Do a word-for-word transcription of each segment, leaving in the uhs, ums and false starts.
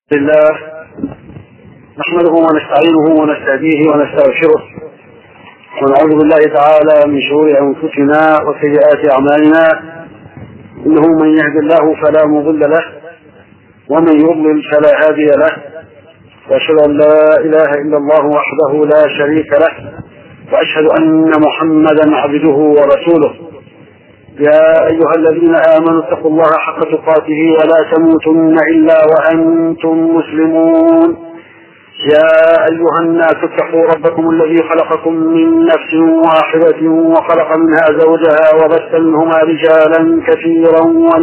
لله نحمده ونستعينه ونستهديه ونستغفره ونعوذ بالله تعالى من شرور انفسنا وسيئات اعمالنا، انه من يهد الله فلا مضل له ومن يضلل فلا هادي له، واشهد ان لا اله الا الله وحده لا شريك له، واشهد ان محمدا عبده ورسوله. يا أيها الذين آمنوا اتقوا الله حق تقاته ولا تموتن إلا وأنتم مسلمون. يا أيها الناس اتقوا ربكم الذي خلقكم من نفس واحدة وخلق منها زوجها وبث منهما رجالا كثيرا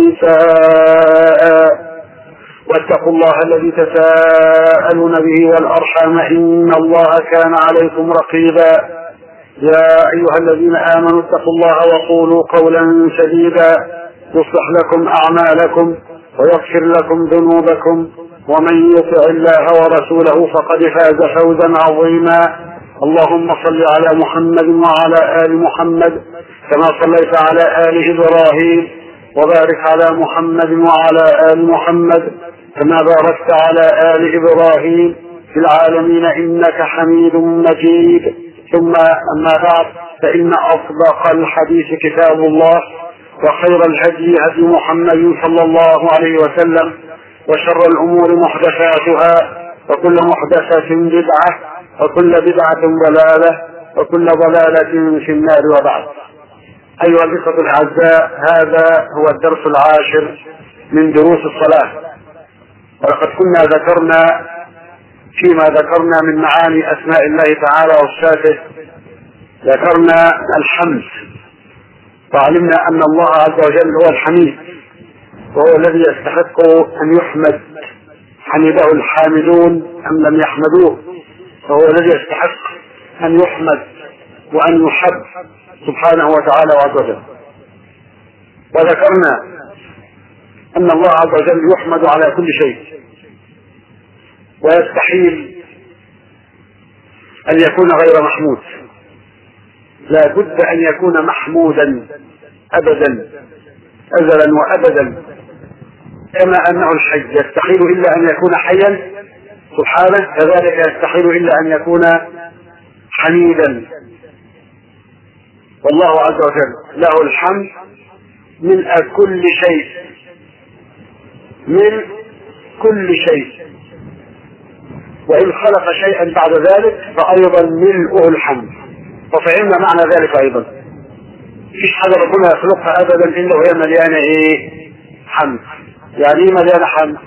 ونساء، واتقوا الله الذي تساءلون به والأرحام إن الله كان عليكم رقيبا. يا أيها الذين آمنوا اتقوا الله وقولوا قولا سديدا يصلح لكم أعمالكم ويغفر لكم ذنوبكم، ومن يطع الله ورسوله فقد فاز فوزا عظيما. اللهم صل على محمد وعلى آل محمد كما صليت على آل إبراهيم، وبارك على محمد وعلى آل محمد كما باركت على آل إبراهيم في العالمين إنك حميد مجيد. ثم أما بعد، فإن أصدق الحديث كتاب الله، وخير الهدي هدي محمد صلى الله عليه وسلم، وشر الأمور محدثاتها، وكل محدثة بدعة، وكل بدعة ضلالة، وكل ضلالة في النار. وبعد، أيها الإخوة الأعزاء، هذا هو الدرس العاشر من دروس الصلاة، ولقد كنا ذكرنا فيما ذكرنا من معاني أسماء الله تعالى وصفاته، ذكرنا الحمد، وعلمنا أن الله عز وجل هو الحميد، وهو الذي يستحق أن يحمد. حمده الحامدون أم لم يحمدوه، فهو الذي يستحق أن يحمد وأن يحب سبحانه وتعالى وعز وجل. وذكرنا أن الله عز وجل يحمد على كل شيء، ويستحيل أن يكون غير محمود، لا بد أن يكون محمودا أبدا أزلا وأبدا، كما أنه الحي يستحيل إلا أن يكون حيا سبحانه، كذلك يستحيل إلا أن يكون حميدا. والله عز وجل له الحمد من كل شيء، من كل شيء، وإن خلق شيئا بعد ذلك فأيضا ملؤه الحمد. وفهمنا معنى ذلك أيضا، مفيش حاجة ربنا يخلقها أبدا إلا وهي مليانة إيه؟ حمد. يعني إيه مليانة حمد؟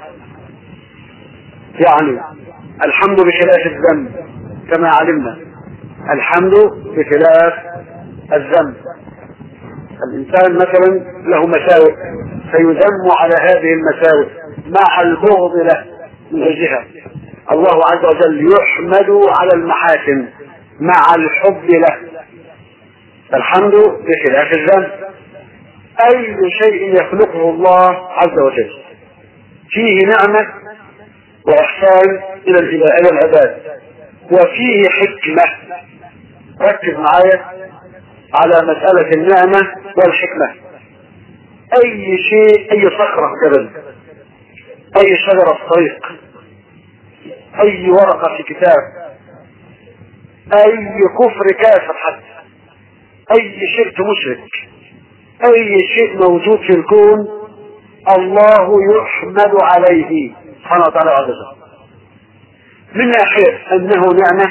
يعني الحمد بخلاف الذنب، كما علمنا الحمد بخلاف الذنب. الإنسان مثلا له مساوئ فيذم على هذه المساوئ مع البغض له من أجلها. الله عز وجل يحمد على المحاسن مع الحب له، فالحمد بخلاف الذنب. أي شيء يخلقه الله عز وجل فيه نعمة وإحسان إلى العباد، وفيه حكمة. ركز معايا على مسألة النعمة والحكمة. أي شيء، أي صخرة جبل، أي شجرة في طريق، أي ورقة في كتاب، أي كفر كافر، حتى أي شرك مشرك، أي شيء موجود في الكون الله يحمد عليه سبحانه وتعالى وعزه، من ناحية أنه نعمة،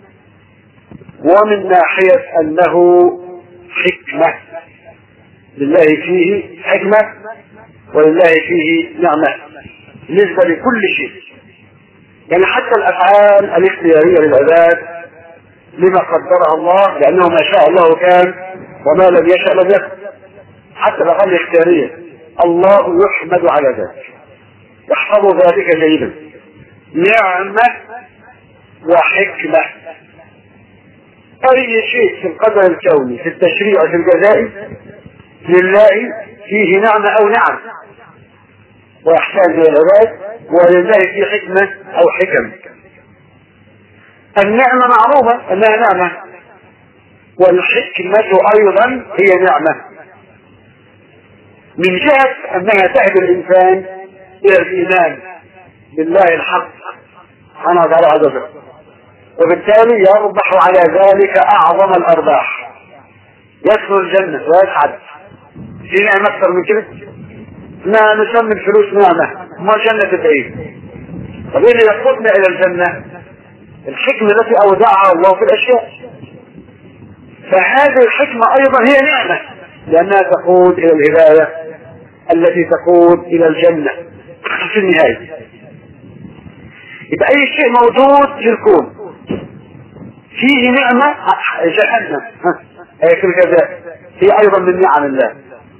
ومن ناحية أنه حكمة. لله فيه حكمة ولله فيه نعمة بالنسبة لكل شيء. يعني حتى الأفعال الاختيارية للعباد لما قدرها الله، لأنه ما شاء الله كان وما لم يشاء لم يكن. حتى الأفعال الاختيارية الله يحمد على ذلك، يحفظ ذلك جيدا. نعمة وحكمة. أي شيء في القدر الكوني، في التشريع، في الجزاء، لله فيه نعمة أو نعم وإحسان إلى العباد، ولله فيه حكمة أو حكم. النعمة معروفة أنها نعمة، والحكمة أيضا هي نعمة، من جهة أنها تهدي الإنسان إلى الإيمان بالله الحق سبحانه وتعالى عز وجل، وبالتالي يربح على ذلك اعظم الارباح، يدخل الجنة ويسعد. في نعمة اكثر من كده؟ ما نسمي الفلوس نعمة، ما جنة الدين. طب ايه اللي يقودنا الى الجنة؟ الحكمة التي اودعها الله في الاشياء. فهذه الحكمة ايضا هي نعمة، لانها تقود الى الهداية التي تقود الى الجنة في النهاية. يبقى اي شيء موجود في الكون فيه نعمة، جهنم هي في الجزاء هي ايضا من نعم الله،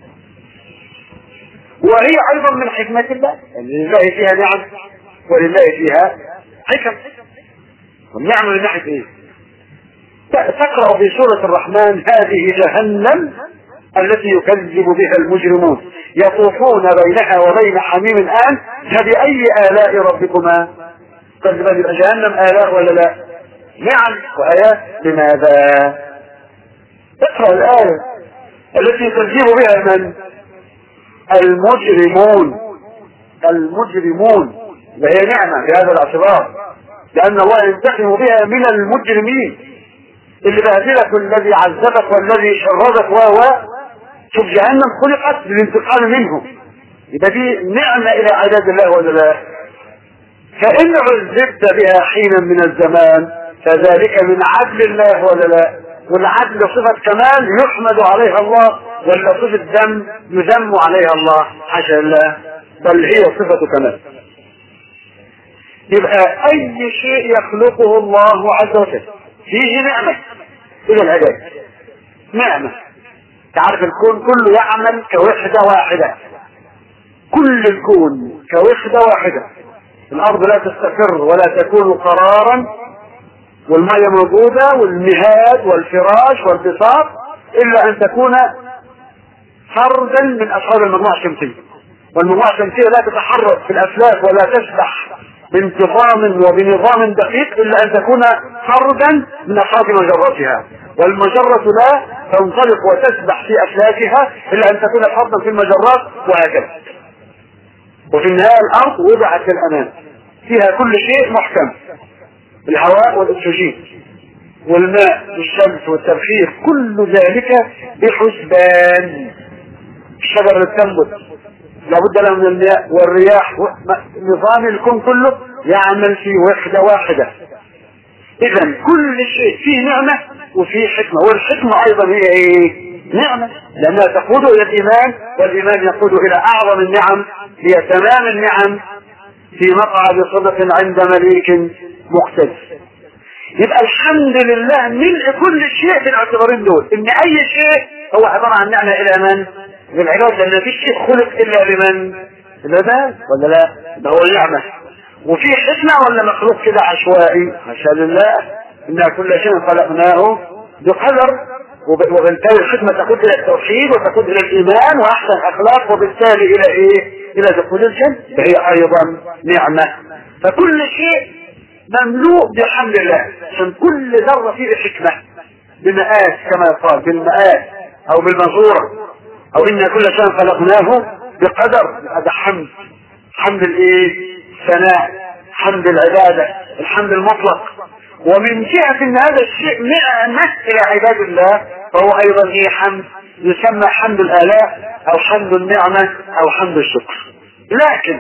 وهي ايضا من حكمة الله. لله فيها نعم ولله فيها حكم. والنعم من ناحية ايه؟ تقرأ في سورة الرحمن هذه جهنم التي يكذب بها المجرمون يطوفون بينها وبين حميم آن فبأي آلاء ربكما تكذبان. جهنم آلاء ولا لا؟ نعم وآيات. لماذا؟ اقرأ الآية التي يكذب بها من؟ المجرمون. المجرمون وهي نعمة بهذا الاعتبار، لأن الله ينتقم بها من المجرمين اللي بهدلك والذي عذبك والذي شردك وهو. شوف جهنم خلقت للانتقام منه، يبقى دي نعمة إلى عباد الله ولا لا؟ فإن عذبت بها حينا من الزمان فذلك من عدل الله ولا لا؟ والعدل صفة كمال يحمد عليها الله، ولا صفة ذم يذم عليها الله؟ حاشا الله، بل هي صفة كمال. يبقى أي شيء يخلقه الله عز وجل فيه نعمة إلى العباد، نعمة. تعرف الكون كله يعمل كوحدة واحدة، كل الكون كوحدة واحدة. الأرض لا تستقر ولا تكون قرارا، والمية موجودة والمهاد والفراش والبساط، إلا أن تكون فردا من أفراد المجموعة الشمسية. والمجموعة الشمسية لا تتحرك في الأفلاك ولا تسبح بانتظام وبنظام دقيق إلا أن تكون فردا من أفراد مجرتها، والمجرة لا تنطلق وتسبح في أفلاكها إلا أن تكون فردا في المجرات، وهكذا. وفي النهاية الأرض وضعت للأمان، فيها كل شيء محكم، الهواء والأكسجين والماء والشمس والتبخير، كل ذلك بحسبان. الشجر اللي بتنبت لابد له من الماء والرياح، نظام الكون كله يعمل في وحدة واحدة. إذا كل شيء فيه نعمة وفيه حكمة، والحكمة أيضا هي إيه؟ نعمة، لأنها تقود إلى الإيمان، والإيمان يقود إلى أعظم النعم، هي تمام النعم في مقعد صدق عند مليك مقتدر. يبقى الحمد لله ملء كل شيء في الاعتبارين دول، إن أي شيء هو عبارة عن نعمة إلى من؟ للعباد، لأن في شيء خلق إلا لمن؟ العباد ولا لا؟ ده هو نعمة. وفي حكمة ولا مخلوق كده عشوائي؟ حاشا لله، إن كل شيء خلقناه بقدر، وبالتالي الحكمة تقود إلى التوحيد وتقود إلى الإيمان وأحسن أخلاق، وبالتالي إلى إيه؟ إلى دخول الجنة، فهي أيضا نعمة. فكل شيء مملوء بحمد الله، عشان كل ذرة فيه حكمة بمآت كما يقال، بالمآت أو بالمنظورة، أو إن كل شيء خلقناه بقدر. هذا حمد، حمد الإيه؟ ثناء، حمد العبادة، الحمد المطلق. ومن جهة ان هذا الشيء نعمة الى عباد الله، فهو ايضا هي حمد، يسمى حمد الالاء او حمد النعمة او حمد الشكر. لكن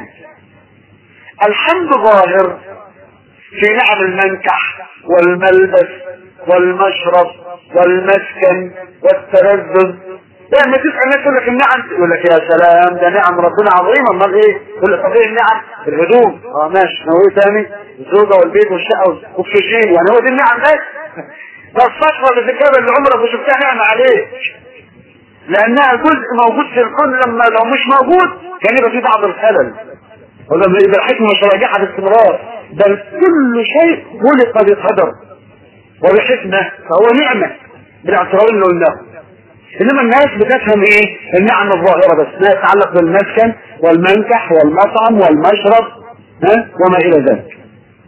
الحمد ظاهر في نعم المنكح والملبس والمشرب والمسكن والتلذذ. لما تسأل الناس يقول لك النعم، يقول لك يا سلام ده نعم ربنا عظيمة، امال ايه؟ يقول لك طبيعي النعم الهدوم، اه ماشي، هو ايه تاني؟ الزوجة والبيت والشقة والاكسجين، يعني هو دي النعم بس؟ ده الصخرة اللي في الجبل اللي عمرك ما شفتها نعمة عليه، لأنها جزء موجود في الكون، لما لو مش موجود كان يبقى في بعض الخلل، ولما يبقى الحكمة مش راجعة باستمرار، بل كل شيء خلق بقدر وبحكمة، فهو نعمة بالاعتبار اللي قلناه. انما الناس بتفهم ايه؟ النعم الظاهرة بس، ما يتعلق بالمسكن والمنكح والمطعم والمشرب ها وما الى ذلك.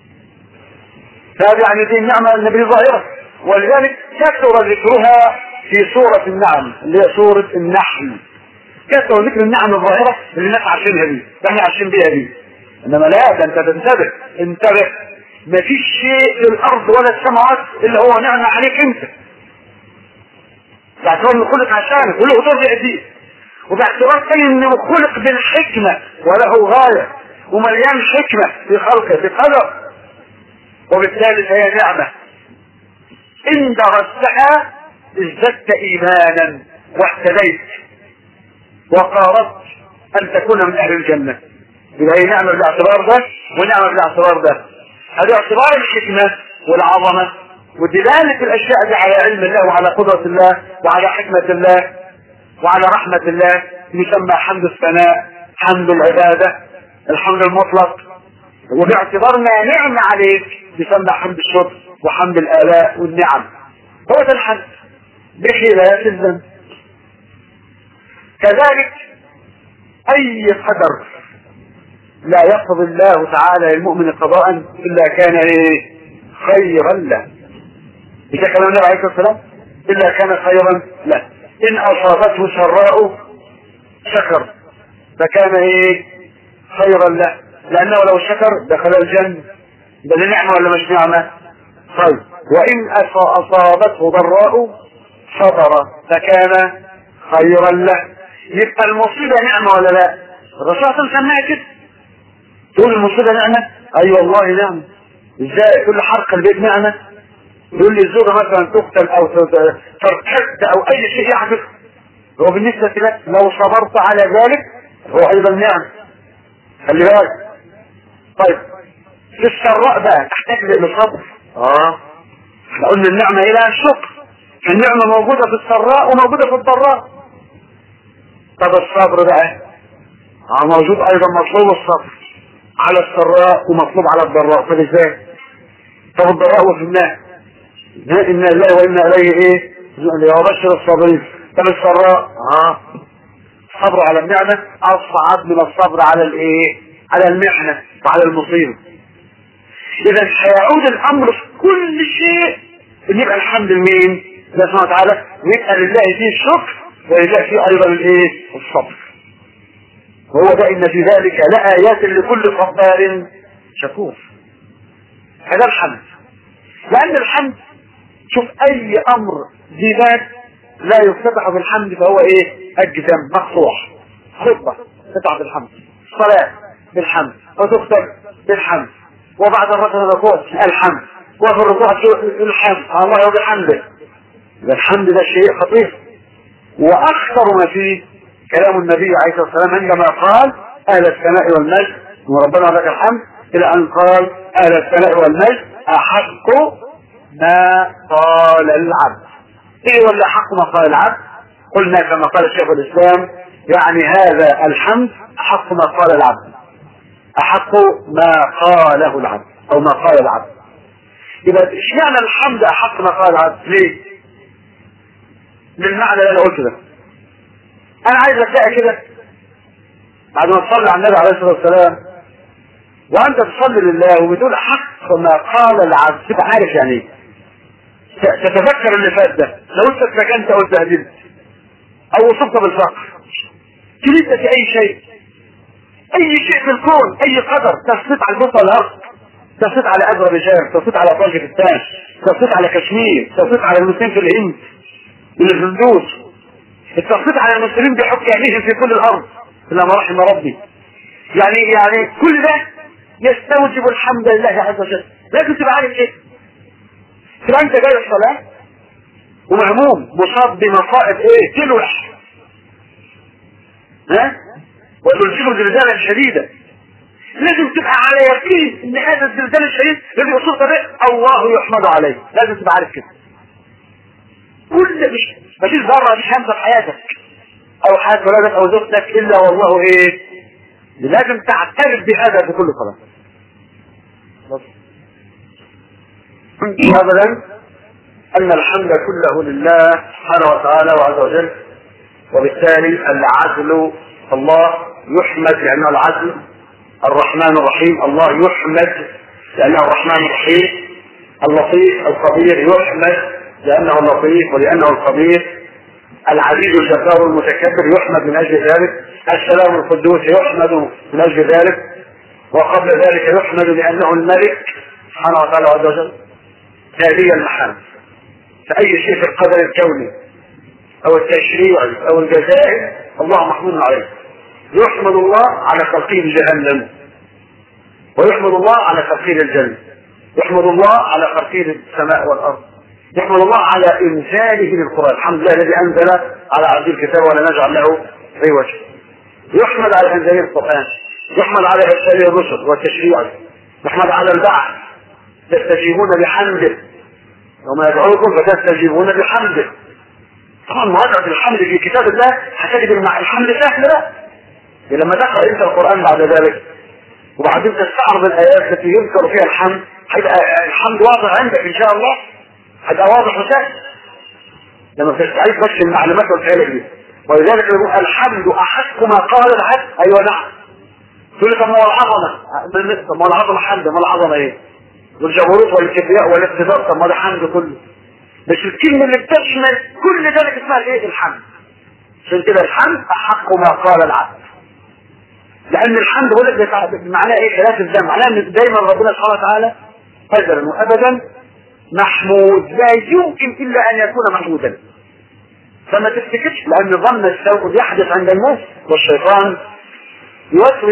فهذه يعني دي النعمة النبي ظاهرة، ولذلك كثر ذكرها في سورة النعم اللي هي سورة النحل. كثر ذكر النعم الظاهرة اللي الناس عايشينها دي، احنا عايشين بيها دي. انما لا، ده انت تنتبه، انتبه، مفيش شيء في الارض ولا السماوات الا هو نعمة عليك انت، باعتبار انه خلق عشانك وله ترجع فيه، وباعتبار تاني انه خلق بالحكمة وله غاية ومليان حكمة في خلقه بقدر، وبالتالي فهي نعمة ان درستها ازددت ايمانا واهتديت وقاربت ان تكون من اهل الجنة. يبقى هي نعمة بالاعتبار ده ونعمة بالاعتبار ده، هذا اعتبار الحكمة والعظمة ودلالة الاشياء دي على علم الله وعلى قدرة الله وعلى حكمة الله وعلى رحمة الله، يسمى حمد الثناء، حمد العبادة، الحمد المطلق. وباعتبارنا نعمة عليك يسمى حمد الشكر وحمد الآلاء والنعم. هو ده الحمد بخلاف الذنب. كذلك اي قدر لا يقضي الله تعالى للمؤمن قضاء الا كان ايه؟ خيرا له. اذا كان النبي عليه الصلاه والسلام الا كان خيرا له. ان اصابته سراء شكر فكان ايه؟ خيرا له، لانه لو شكر دخل الجنه. ده نعمه ولا مش نعمه؟ طيب، وان اصابته ضراء صبر فكان خيرا له. يبقى المصيبه نعمه ولا لا؟ الرسول صلى الله عليه وسلم سماها كده، تقول المصيبه نعمه؟ اي أيوة والله نعمه. ازاي؟ كل حرق البيت نعمه. يقول لي الزوجه مثلا تقتل او ترتد او اي شيء يحدث، هو بالنسبه لك لو صبرت على ذلك هو ايضا نعمه. خلي بالك. طيب في السراء بقى تحتاج لصبر. اه احنا قلنا النعمه الى الشكر، النعمه موجوده في السراء وموجوده في الضراء. طب الصبر بقى اه موجود ايضا، مطلوب الصبر على السراء ومطلوب على الضراء. طب ازاي؟ طب الضراء وفهمناه إنا الله وإنا إليه إيه؟ ليبشر الصابرين. طب السراء اه الصبر على النعمة أصعب من الصبر على الإيه؟ على المحنة وعلى المصيبة. إذا هيعود الأمر في كل شيء إن يبقى الحمد لمين؟ الله سبحانه وتعالى، ويبقى لله فيه الشكر ولله فيه أيضا الإيه؟ الصبر. وهو ده إن في ذلك لآيات لكل صبار شكور. هذا الحمد، لأن الحمد شوف أي أمر زيادات لا يفتتح بالحمد فهو إيه؟ أجزم مقطوع. خطبة تفتح بالحمد، صلاة بالحمد، وتختم بالحمد، وبعد الركعة الركوع الحمد، وفي الركوع الحمد، الله وبحمده. الحمد ده شيء خطير. وأخطر ما فيه كلام النبي عليه الصلاة والسلام عندما قال أهل الثناء والمجد وربنا لك الحمد، إلى أن قال أهل الثناء والمجد أحق ما قال العبد. إيه ولا حق ما قال العبد؟ قلنا كما قال الشيخ الإسلام يعني هذا الحمد حق ما قال العبد، أحق ما قاله العبد أو ما قال العبد. يبقى اشمعنى الحمد أحق ما قال العبد؟ ليه؟ للمعنى اللي أنا قلت ده. أنا عايز أتلاقي كده بعد ما تصلي على النبي عليه الصلاة والسلام وأنت تصلي لله وبتقول حق ما قال العبد، تبقى عارف يعني إيه؟ تتذكر اللي فات ده. لو أنت اتسجنت أو اتبهدلت أو وصلت بالفقر، كلمت في أي شيء، أي شيء في الكون، أي قدر، تسلط على البطء والأرض، تسلط على أذربيجان، تسلط على طاجكستان، تسلط على كشمير، تسلط على المسلمين في الهند من الهندوس، التسليط على المسلمين بحكم عينيهم في كل الأرض إلا ما رحم ربي. يعني يعني كل ده يستوجب الحمد لله عز وجل. لكن تبقى عارف ايه؟ تبقى انت جاي الصلاة ومهموم مصاب بمصائب ايه؟ تلوح، ها؟ وتلزمه زلزالا شديدا. لازم تبقى على يقين ان هذا الزلزال الشديد الذي اصبت به الله يحمد عليه. لازم تبقى عارف كده. كل مش مفيش ذره مش همسه في حياتك او حياه ولادك او زوجتك الا والله ايه؟ لازم تعترف بهذا في كل صلاة. ابدا ان الحمد كله لله سبحانه وتعالى وعز وجل، وبالتالي العدل الله يحمد لانه العدل، الرحمن الرحيم الله يحمد لانه الرحمن الرحيم، اللطيف الخبير يحمد لانه اللطيف ولانه الخبير، العزيز الجبار المتكبر يحمد من اجل ذلك، السلام القدوس يحمد من اجل ذلك، وقبل ذلك يحمد لأنه الملك سبحانه وتعالى عز وجل تالي المحامد. فأي شيء في القدر الكوني أو التشريعي أو الجزائي الله محمود عليه. يحمد الله على تلقين جهنم، ويحمد الله على تلقين الجنة، يحمد الله على تلقين السماء والأرض، يحمد الله على إنزاله للقرآن. الحمد لله الذي أنزل على عبد الكتاب ولا نجعل له أي وجه. يحمد على إنزال القرآن، يحمد على إرسال الرسل والتشريع، يحمد على البعث. تستجيبون بحمده وما يدعوكم فتستجيبون بحمده. طبعا مواجهة الحمد في كتاب الله هتجد الحمد سهل بقى. لما تقرأ انت القرآن بعد ذلك وبعدين تستعرض الآيات التي يذكر فيها الحمد، هيبقى الحمد واضح عندك ان شاء الله، هيبقى واضح وسهل لما تستعيد بس المعلومات والفعل دي. ولذلك يقول الحمد أحق ما قال العبد. ايوه نعم. تقول لي طب ما هو العظمة، طب ما هو العظمة حمد، ما العظمة ايه؟ والجبروت والكبرياء والاقتدار، طب ما ده حمد كله. بس الكلمة اللي بتشمل كل ذلك اسمها الايه؟ الحمد. عشان كده الحمد أحق ما قال العبد. لأن الحمد بقول لك معناه ايه؟ خلاف الذنب، معناه ان دايما ربنا سبحانه وتعالى أزلا وأبدا محمود، لا يمكن إلا أن يكون محمودا. فما تفتكرش، لأن ظن السوء يحدث عند الناس والشيطان يوسوس،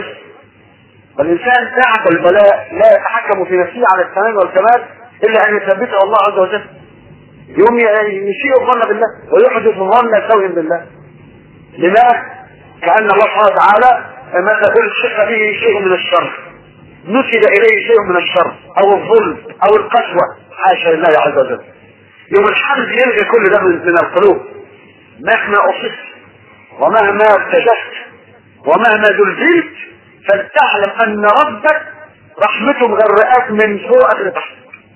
والإنسان ساعة البلاء لا يتحكم في نفسه على التمام والكمال إلا أن يثبته الله عز وجل. يوم يشيء الظن بالله ويحدث ظن سوء بالله. لماذا؟ كأن الله سبحانه وتعالى ماذا ألصق به شيء من الشر، نسب إليه شيء من الشر أو الظلم أو القسوة، حاشا لله عز وجل. يوم الحمد يلغي كل ده من القلوب. مهما أصبت ومهما ارتجفت ومهما زلزلت فلتعلم أن ربك رحمته مغرقاك من فوق لتحت.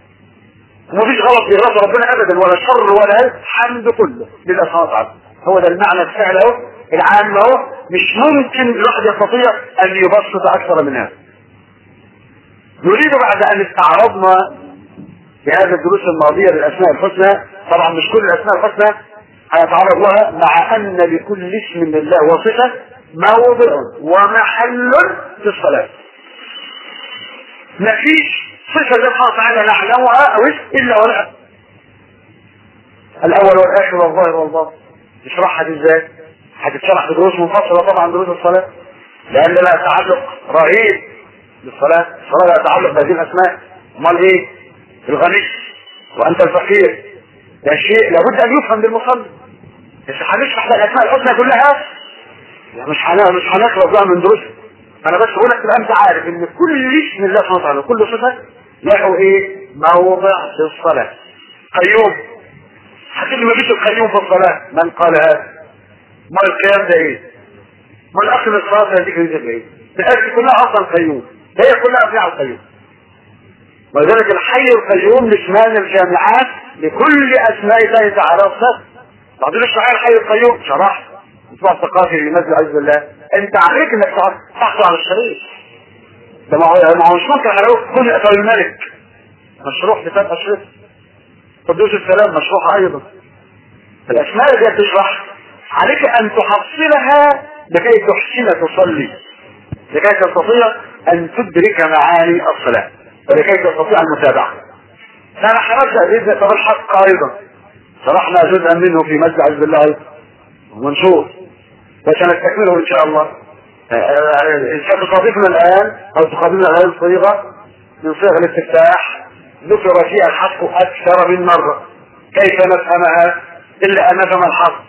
ومفيش غلط في غلط ربنا أبدا، ولا شر ولا حمد كله لله سبحانه وتعالى. هو ده المعنى الفعل اهو العام اهو. مش ممكن الواحد يستطيع أن يبسط أكثر من هذا. نريد بعد أن استعرضنا في هذه الدروس الماضية للأسماء الحسنى، طبعا مش كل الأسماء الحسنى هنتعرض لها، مع أن لكل اسم لله وصفة موضع ومحل في الصلاة. مفيش صفة لله سبحانه وتعالى نعلمها أو اسم إلا ولا الأول والآخر والظاهر والباطن. نشرحها دي ازاي؟ هتتشرح في دروس منفصلة طبعا دروس الصلاة، لأن لها تعلق رهيب بالصلاة. الصلاة لها تعلق بهذه الأسماء. امال ايه؟ الغني وأنت الفقير، ده شيء لابد أن يفهم بالمصلي. بس هنشرح الأسماء الحسنى كلها مش هنقرا مش هنخلص بقى من دروس. أنا بس بقول لك تبقى أنت عارف إن كل اسم الله سبحانه وتعالى كل صفة له إيه؟ موضع في الصلاة. قيوم، هتقول ما فيش القيوم في الصلاة، من قال هذا؟ ما القيام ده إيه؟ ما الأصل الصلاة هذيك اللي إيه؟ الآية كلها أصلا قيوم، هي كلها أفعال القيوم. ولذلك الحي القيوم لشمال الجامعات لكل أسماء الله تعالى وصفاته. بعدين اشرح الحي القيوم، شرحت اسمع الثقافي لمجد عز الله. انت عليك انك تحصل على الشريط ده. ما هو مش ممكن على كل أسماء الملك مشروح بفتح الشريط. قدوس السلام مشروحة أيضا. الأسماء التي تشرح عليك أن تحصلها لكي تحسن تصلي، لكي تستطيع أن تدرك معاني الصلاة ولكي تستطيع المتابعة. فأنا حرصت بإذن طب الحق أيضا شرحنا جزءا منه في مسجد عز الله أيضا ومنشور، وسنستكمله إن شاء الله. إن شاء تستضيفنا الآن أو تقابلنا هذه الصيغة من صيغ الاستفتاح ذكر فيها الحق أكثر من مرة. كيف نفهمها إلا أن نفهم الحق؟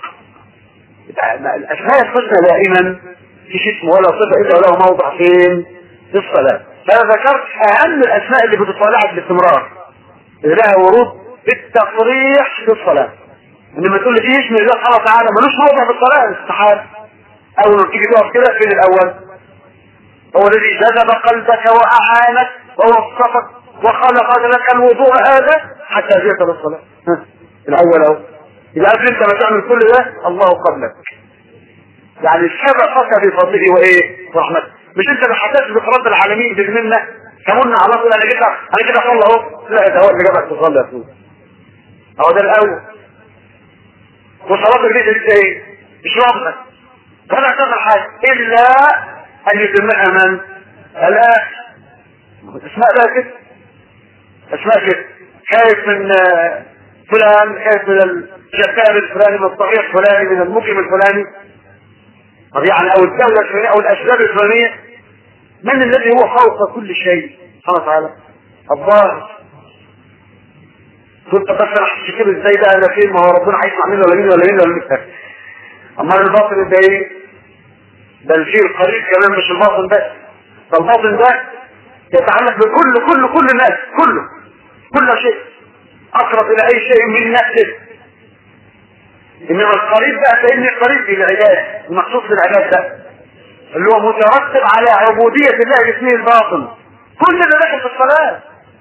الأسماء الحسنى دائما في اسم ولا صفة إلا له موضع فين؟ في الصلاة. فأنا ذكرت أهم الأسماء اللي بتطالعك باستمرار اللي لها ورود بالتصريح في الصلاة. إنما تقول لي في اسم الله سبحانه وتعالى ملوش موضع في الصلاة، استحالة. أول ما تيجي تقف كده فين الأول؟ هو الذي جذب قلبك وأعانك ووصفك وخلق لك الوضوء هذا حتى جئت للصلاة. الأول أهو. إذا قبل أنت ما تعمل كل ده الله قبلك. يعني سبقك بفضله وإيه؟ رحمته. مش أنت ما حسيتش بفرد العالمين بذمنا كملنا على طول أنا كده أنا كده أصلي أهو. لا ده هو اللي جابك تصلي يا أخوي. أهو ده الأول. وصلاتك دي دي إيه؟ مش واضحة. فلا تفعل حاجة إلا أن يتمها من؟ الآخر. اسماء بقى كده، اسماء كده، خايف من فلان، خايف من الجبار الفلاني، من الطريق الفلاني، من المجرم الفلاني. طب يعني او الدولة الفلانية او الاسباب الفلانية. من الذي هو فوق كل شيء؟ سبحانه وتعالى الله. كنت بس انا هشتكي ازاي ده انا فين؟ ما هو ربنا هيسمع مني ولا مني ولا مني ولا مني. اما الباطن ده ايه؟ ده الشيء القريب كمان، مش الباطن بس. فالباطن ده يتعلق بكل كل كل الناس، كله كل شيء اقرب الى اي شيء من نفسه. انما القريب بقى فإن القريب للعباد، المخصوص للعباد ده اللي هو مترتب على عبودية الله باسمه الباطن. كل ده داخل في الصلاة.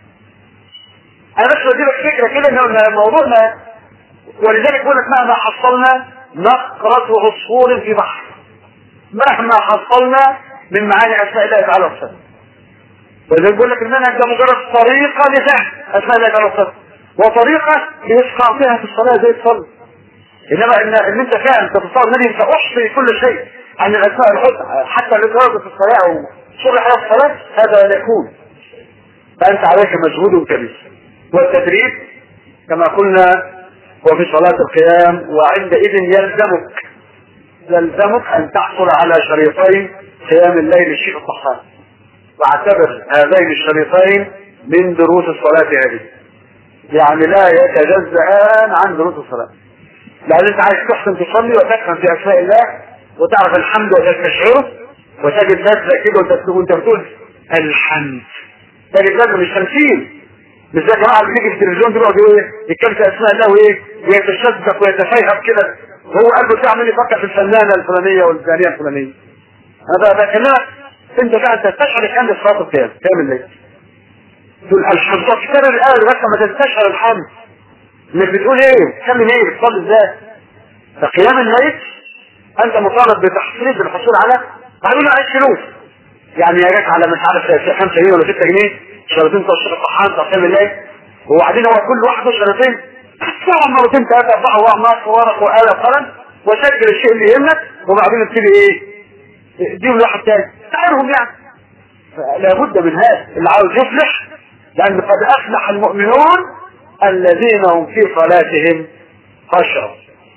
انا بس بدي لك فكرة كده ان موضوعنا، ولذلك بقول لك مهما حصلنا نقرة عصفور في بحر، مهما حصلنا من معاني اسماء الله تعالى وصفاته. ولذلك بقول لك المنهج ده مجرد طريقة لفهم اسماء الله تعالى وصفاته، وطريقة يسقع فيها في الصلاة زي الصلاة. انما ان, إن انت فاهم تتصور النبي انت احصي كل شيء عن الاسماء الحسنى حتى لدرجة في الصلاة وشرح حياة الصلاة، هذا لا يكون. فانت عليك مجهود كبير. والتدريب كما قلنا هو في صلاة القيام، وعندئذ يلزمك يلزمك ان تحصل على شريطين قيام الليل الشيخ الطحان، واعتبر هذين الشريطين من دروس الصلاة هذه، يعني لا يتجزئان عن دروس الصلاة. لأن انت عايز تحسن تصلي وتفهم في اسماء الله وتعرف الحمد وتستشعره وتجد لذة كده وانت بتقول الحمد، تجد لذة مش تمثيل. مش زي جماعة اللي بيجي في التلفزيون بيقعد يتكلم في اسماء الله وايه ويتشدق ويتفيهق كده، وهو قلبه تعمل يفكر في الفنانة الفلانية والفلانية الفلانية. انا بكلمك انت بقى تستشعر الحمد في صلاة القيام كامل الليل. تقول الحمد، تكرر الآية بس ما تستشعر الحمد. انك بتقول ايه؟ تكمل ايه؟ بتصلي ازاي؟ فقيام الليل انت مطالب بتحصيل بالحصول على معلومة عايز فلوس. يعني يا جاك على مش عارف خمسة جنيه ولا ستة جنيه شريطين تشريط الطحان تقيم الليل، وبعدين هو كل واحده شريطين ساعة مرتين ثلاثة أربعة وأعماق وورق وآلة وقلم وسجل الشيء اللي يهمك، وبعدين ابتدي ايه؟ اديهم لواحد تاني تعرفهم يعني. لابد من هذا اللي عاوز يفلح، لأن قد أفلح المؤمنون الذين هم في صلاتهم خشعوا.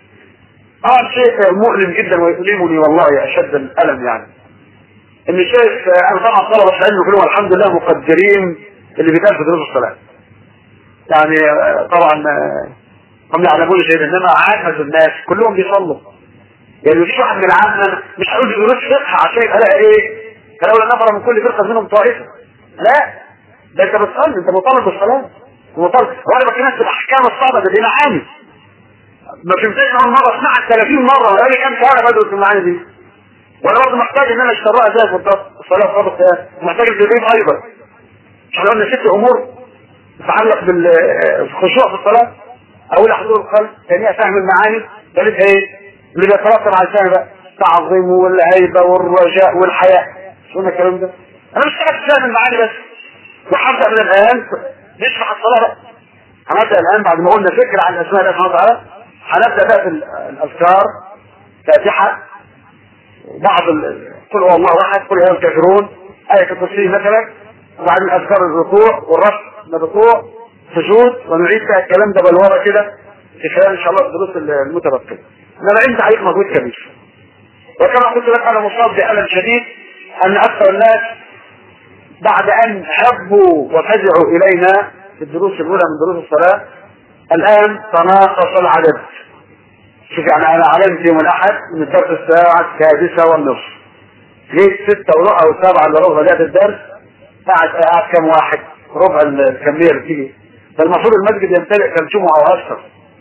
اه شيء مؤلم جدا ويؤلمني والله اشد الالم، يعني ان شايف انا طبعا طلبة العلم كلهم الحمد لله مقدرين اللي بيتقال في دروس الصلاة، يعني طبعا هم يعلمون شيء، انما عامة الناس كلهم بيصلوا. يعني مفيش واحد من العامة مش هقول دروس فقه عشان يبقى ايه فلولا نفر من كل فرقة منهم طائفة، لا ده انت بتصلي، انت مطالب بالصلاة مطالب. وانا بكلمك في الاحكام الصعبة ده دي معاني ما فهمتش اول مرة اسمعها ثلاثين مرة وقالي كام سنة بدرس المعاني دي، وانا برضه محتاج ان انا اشتغلها زي بالضبط الصلاة فرض القيام، ومحتاج التدريب ايضا. احنا قلنا ست امور تتعلق بالخشوع في الصلاة، اولها حضور القلب، ثانيها فهم المعاني، ثالثها ايه اللي بيترتب على الفهم بقى التعظيم والهيبة والرجاء والحياء. شو قلنا الكلام ده؟ انا مش قاعد فاهم المعاني بس، وهبدا من الان نشرح الصلاة بقى. هنبدا الان بعد ما قلنا فكرة عن اسماء الله سبحانه وتعالى، هنبدا بقى في الاذكار، فاتحة، بعض قل هو الله احد، قل هو الكافرون، آية التفسير مثلا، وبعدين اذكار الركوع والرفع من الركوع، سجود، ونعيد بقى الكلام ده بالورا كده في خلال ان شاء الله الدروس المتبقية. انا انت عليك مجهود كبير، وكما قلت لك انا مصاب بألم شديد ان اكثر الناس بعد ان هبوا وفزعوا الينا في الدروس الاولى من دروس الصلاة الان تناقص العدد. شوف يعني انا علمت يوم الاحد من الدرس الساعة السادسة والنصف، جيت ستة وربع او سبعة الا ربع بدأت الدرس، قاعد قاعد كم واحد ربع الكمية اللي تيجي، فالمفروض المسجد يمتلئ كالجمعة او اكثر.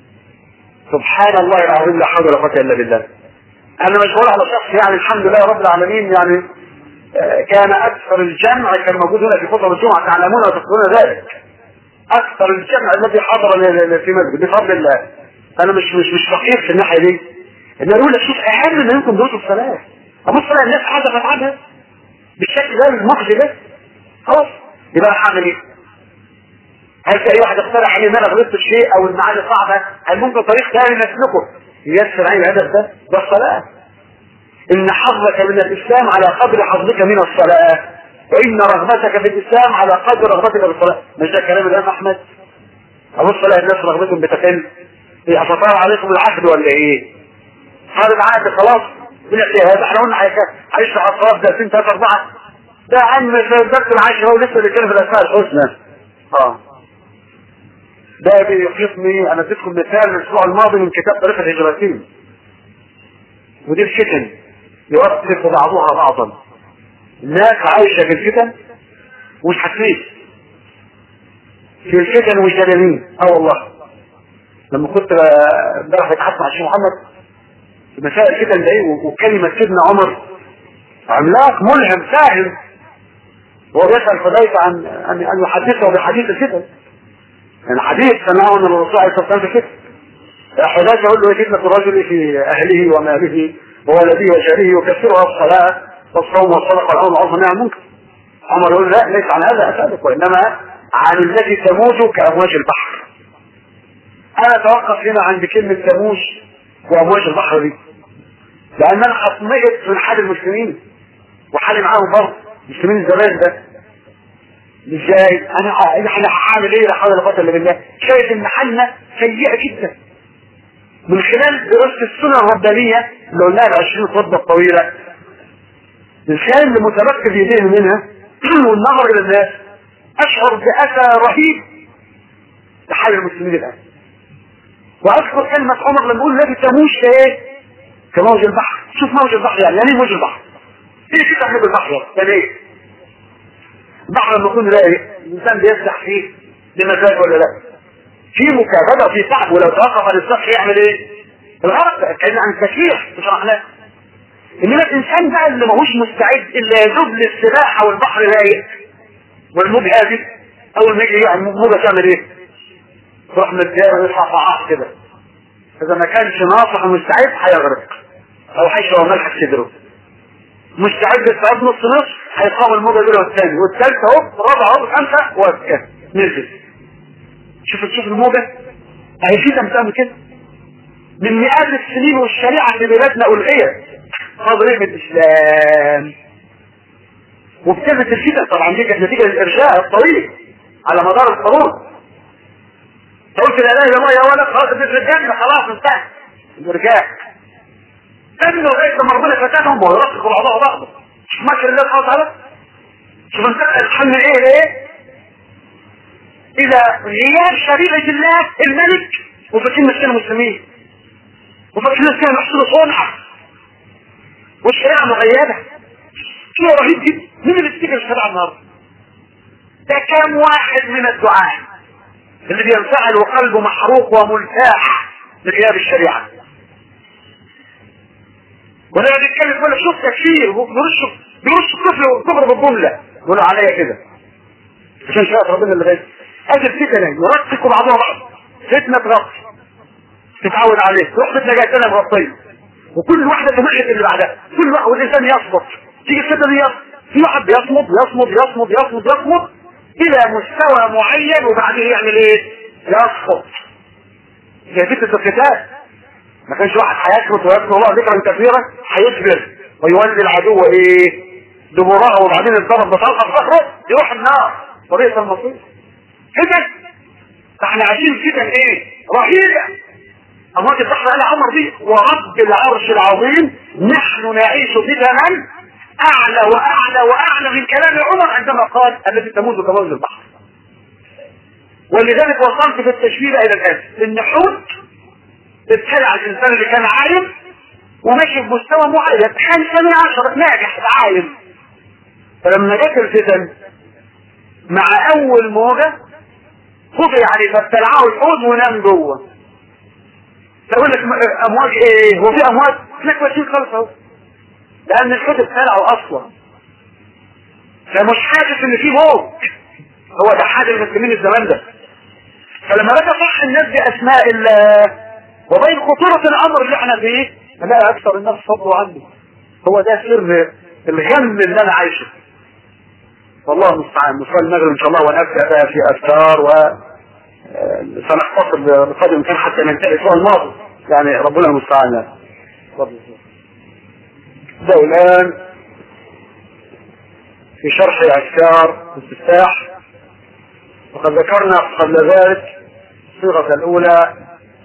سبحان الله العظيم لا حول ولا قوة الا بالله. انا مش بقول على شخص يعني الحمد لله رب العالمين، يعني كان اكثر الجمع كان موجود هنا في خطبة الجمعة تعلمون وتذكرون ذلك، اكثر الجمع الذي حضر في مسجد بفضل الله. انا مش مش مش فقير في الناحية دي، ان اقول لك شوف اهم من يمكن دروس الصلاة. ابص الصلاة الناس قاعدة فتعبها بالشكل ده المخزي ده، خلاص يبقى انا هعمل ايه؟ هل في اي واحد اقترح عليه ان انا غلطت في شيء او المعاني صعبة؟ هل ممكن طريق ثاني نسلكه ييسر عليه الهدف ده؟ ده الصلاة. ان حظك من الاسلام على قدر حظك من الصلاة. وان رغبتك في الاسلام على قدر رغبتك في الصلاه. مش ده كلام الامام احمد؟ ابص الاقي الناس رغبتهم بتقل. ايه افطار عليكم العهد ولا ايه؟ هذا العهد خلاص من الاجتهاد. احنا قلنا هيشرح على الصلاه درسين ثلاثه اربعه. ده عم درس العشره ولسه بيتكلم في الاسماء الحسنى. اه ده بيقيسني. انا اديتكم مثال الاسبوع الماضي من كتاب طريق الهجرتين، ودي الفتن يرتب بعضها بعضا. الناس عايشه في الفتن ومش حاسين في الفتن والجنانين. اه والله لما كنت امبارح بتحدث مع الشيخ محمد في مسائل الفتن دي، وكلمه سيدنا عمر عملاق ملهم فاهم، وهو بيسال حذيفه عن ان ان يحدثه بحديث الفتن، يعني حديث سمعه من الرسول عليه الصلاه والسلام في الفتن. حذيفه يقول له فتنه الرجل في اهله وماله وولده وجاره وكثرها الصلاه والصوم والصدقه والامر بالمعروف والنهي عن المنكر. عمر يقول لا، ليس عن هذا اسالك، وانما عن التي تموج كامواج البحر. انا اتوقف هنا عند كلمه تموج وامواج البحر دي، لان انا اطمئت من حال المسلمين وحالي معاهم برضه المسلمين الزمان ده. ازاي انا احنا هعمل ايه؟ لا حول ولا قوه الا بالله. شايف ان حالنا سيئه جدا من خلال دراسه السنه الربانيه اللي قلناها ال عشرين خطبه الطويله، من خلال اللي مترتب يديه منها والنظر الى الناس، اشعر باثى رهيب لحال المسلمين الان. واذكر كلمه عمر لما يقول الذي تموج كايه؟ كموج البحر. شوف موج البحر يعني يعني ايه موج البحر؟ ايه كده موج البحر؟ يعني ايه؟ البحر لما يكون رايق الانسان بيسبح فيه بمزاج ولا لا؟ في مكابده وفي تعب، ولو توقف عن السبح يعمل ايه؟ الغرق. كان عن تكليح شرحناه. انما الانسان بقى اللي ماهوش مستعد الا يذوب للسباحه والبحر رايق والموج هادي، اول ما يجي يعني الموجه تعمل ايه؟ تروح متجاهل ويصحى فعاص كده. اذا ما كانش ناصح ومستعد هيغرق او هيشرب ملح في صدره. مستعد استعد نص نص هيقام الموجه الاولى والثاني والثالثه اهو الرابعه اهو الخامسه وهكذا نزل. شوف شوف الموجه اهي في تمثال كده من مئات السنين، والشريعه في بلادنا الغيه قضيه الاسلام وابتدت الفتن. طبعا دي كانت نتيجه للارجاء الطويل على مدار القرون. قلت لا اله الا الله يا ولد خلاص في الجنه خلاص انتهى الارجاء. كانوا لغايه لما ربنا فتحهم ويرققوا بعضهم بعضا. شوف مكر الله سبحانه وتعالى. شوف انتقل الحل ايه ايه؟ الى غياب شريعه الله الملك، وفاكرين نفسنا مسلمين وفاكرين نفسنا نحصل صنعه والشريعه مغيبه. شيء رهيب جدا. مين اللي بيفتكر الشريعه النهارده؟ ده كام واحد من الدعاة اللي بينفعل وقلبه محروق وملتاح لغياب الشريعه. ولما بيتكلم يقول لك شوف تكفير بيرش بيرش الطفل وتضرب بالجمله يقولوا عليا كده عشان شايف ربنا اللي غير. هذه الفتنه يرتقوا بعضها بعض. فتنه غط تتعود عليه، تروح فتنه جايه ثانيه مغطيه، وكل واحده تمشي اللي بعدها. كل واحد والانسان يصمت. تيجي الفتنه دي يصمت، في واحد بيصمت يصمت يصمت يصمت يصمت الى مستوى معين وبعدين يعمل ايه؟ يسقط. زي فتنه القتال. ما كانش واحد هيسكت ويذكر الله ذكرا كثيرا هيصبر ويولي العدو ايه؟ دبرها وبعدين يتضرب بطلقه في ظهره يروح النار. طريقه المصير فتن. فاحنا عايشين فتن ايه؟ رهيبه. امواج البحر قال عمر دي ورب العرش العظيم نحن نعيش فتنا اعلى واعلى واعلى من كلام عمر عندما قال التي تموت كموج البحر. ولذلك وصلت في التشبيه الى الان ان حوت ابتلع الانسان اللي كان عالم وماشي بمستوى معين خمسة من عشرة ناجح عالم. فلما جت الفتن مع اول موجة خطي عليه فابتلعه الحوت ونام جوه. تقول لك امواج ايه؟ هو في امواج؟ لك ماشيين خالص اهو، لان الحوت ابتلعه اصلا فمش حاسس ان في موج. هو ده حال المسلمين الزمان ده. فلما بدا صح الناس باسماء الله وبين خطورة الامر اللي احنا فيه لا اكثر الناس صدوا عني. هو ده سر الغم اللي انا عايشه. والله المستعان. نصلي المغرب ان شاء الله ونبدا بقى في اذكار و سنختصر بقدر الامكان حتى ننتهي الاسبوع الماضي. يعني ربنا المستعان. يعني ده الان في شرح أذكار الاستفتاح، وقد ذكرنا قبل ذلك الصيغة الأولى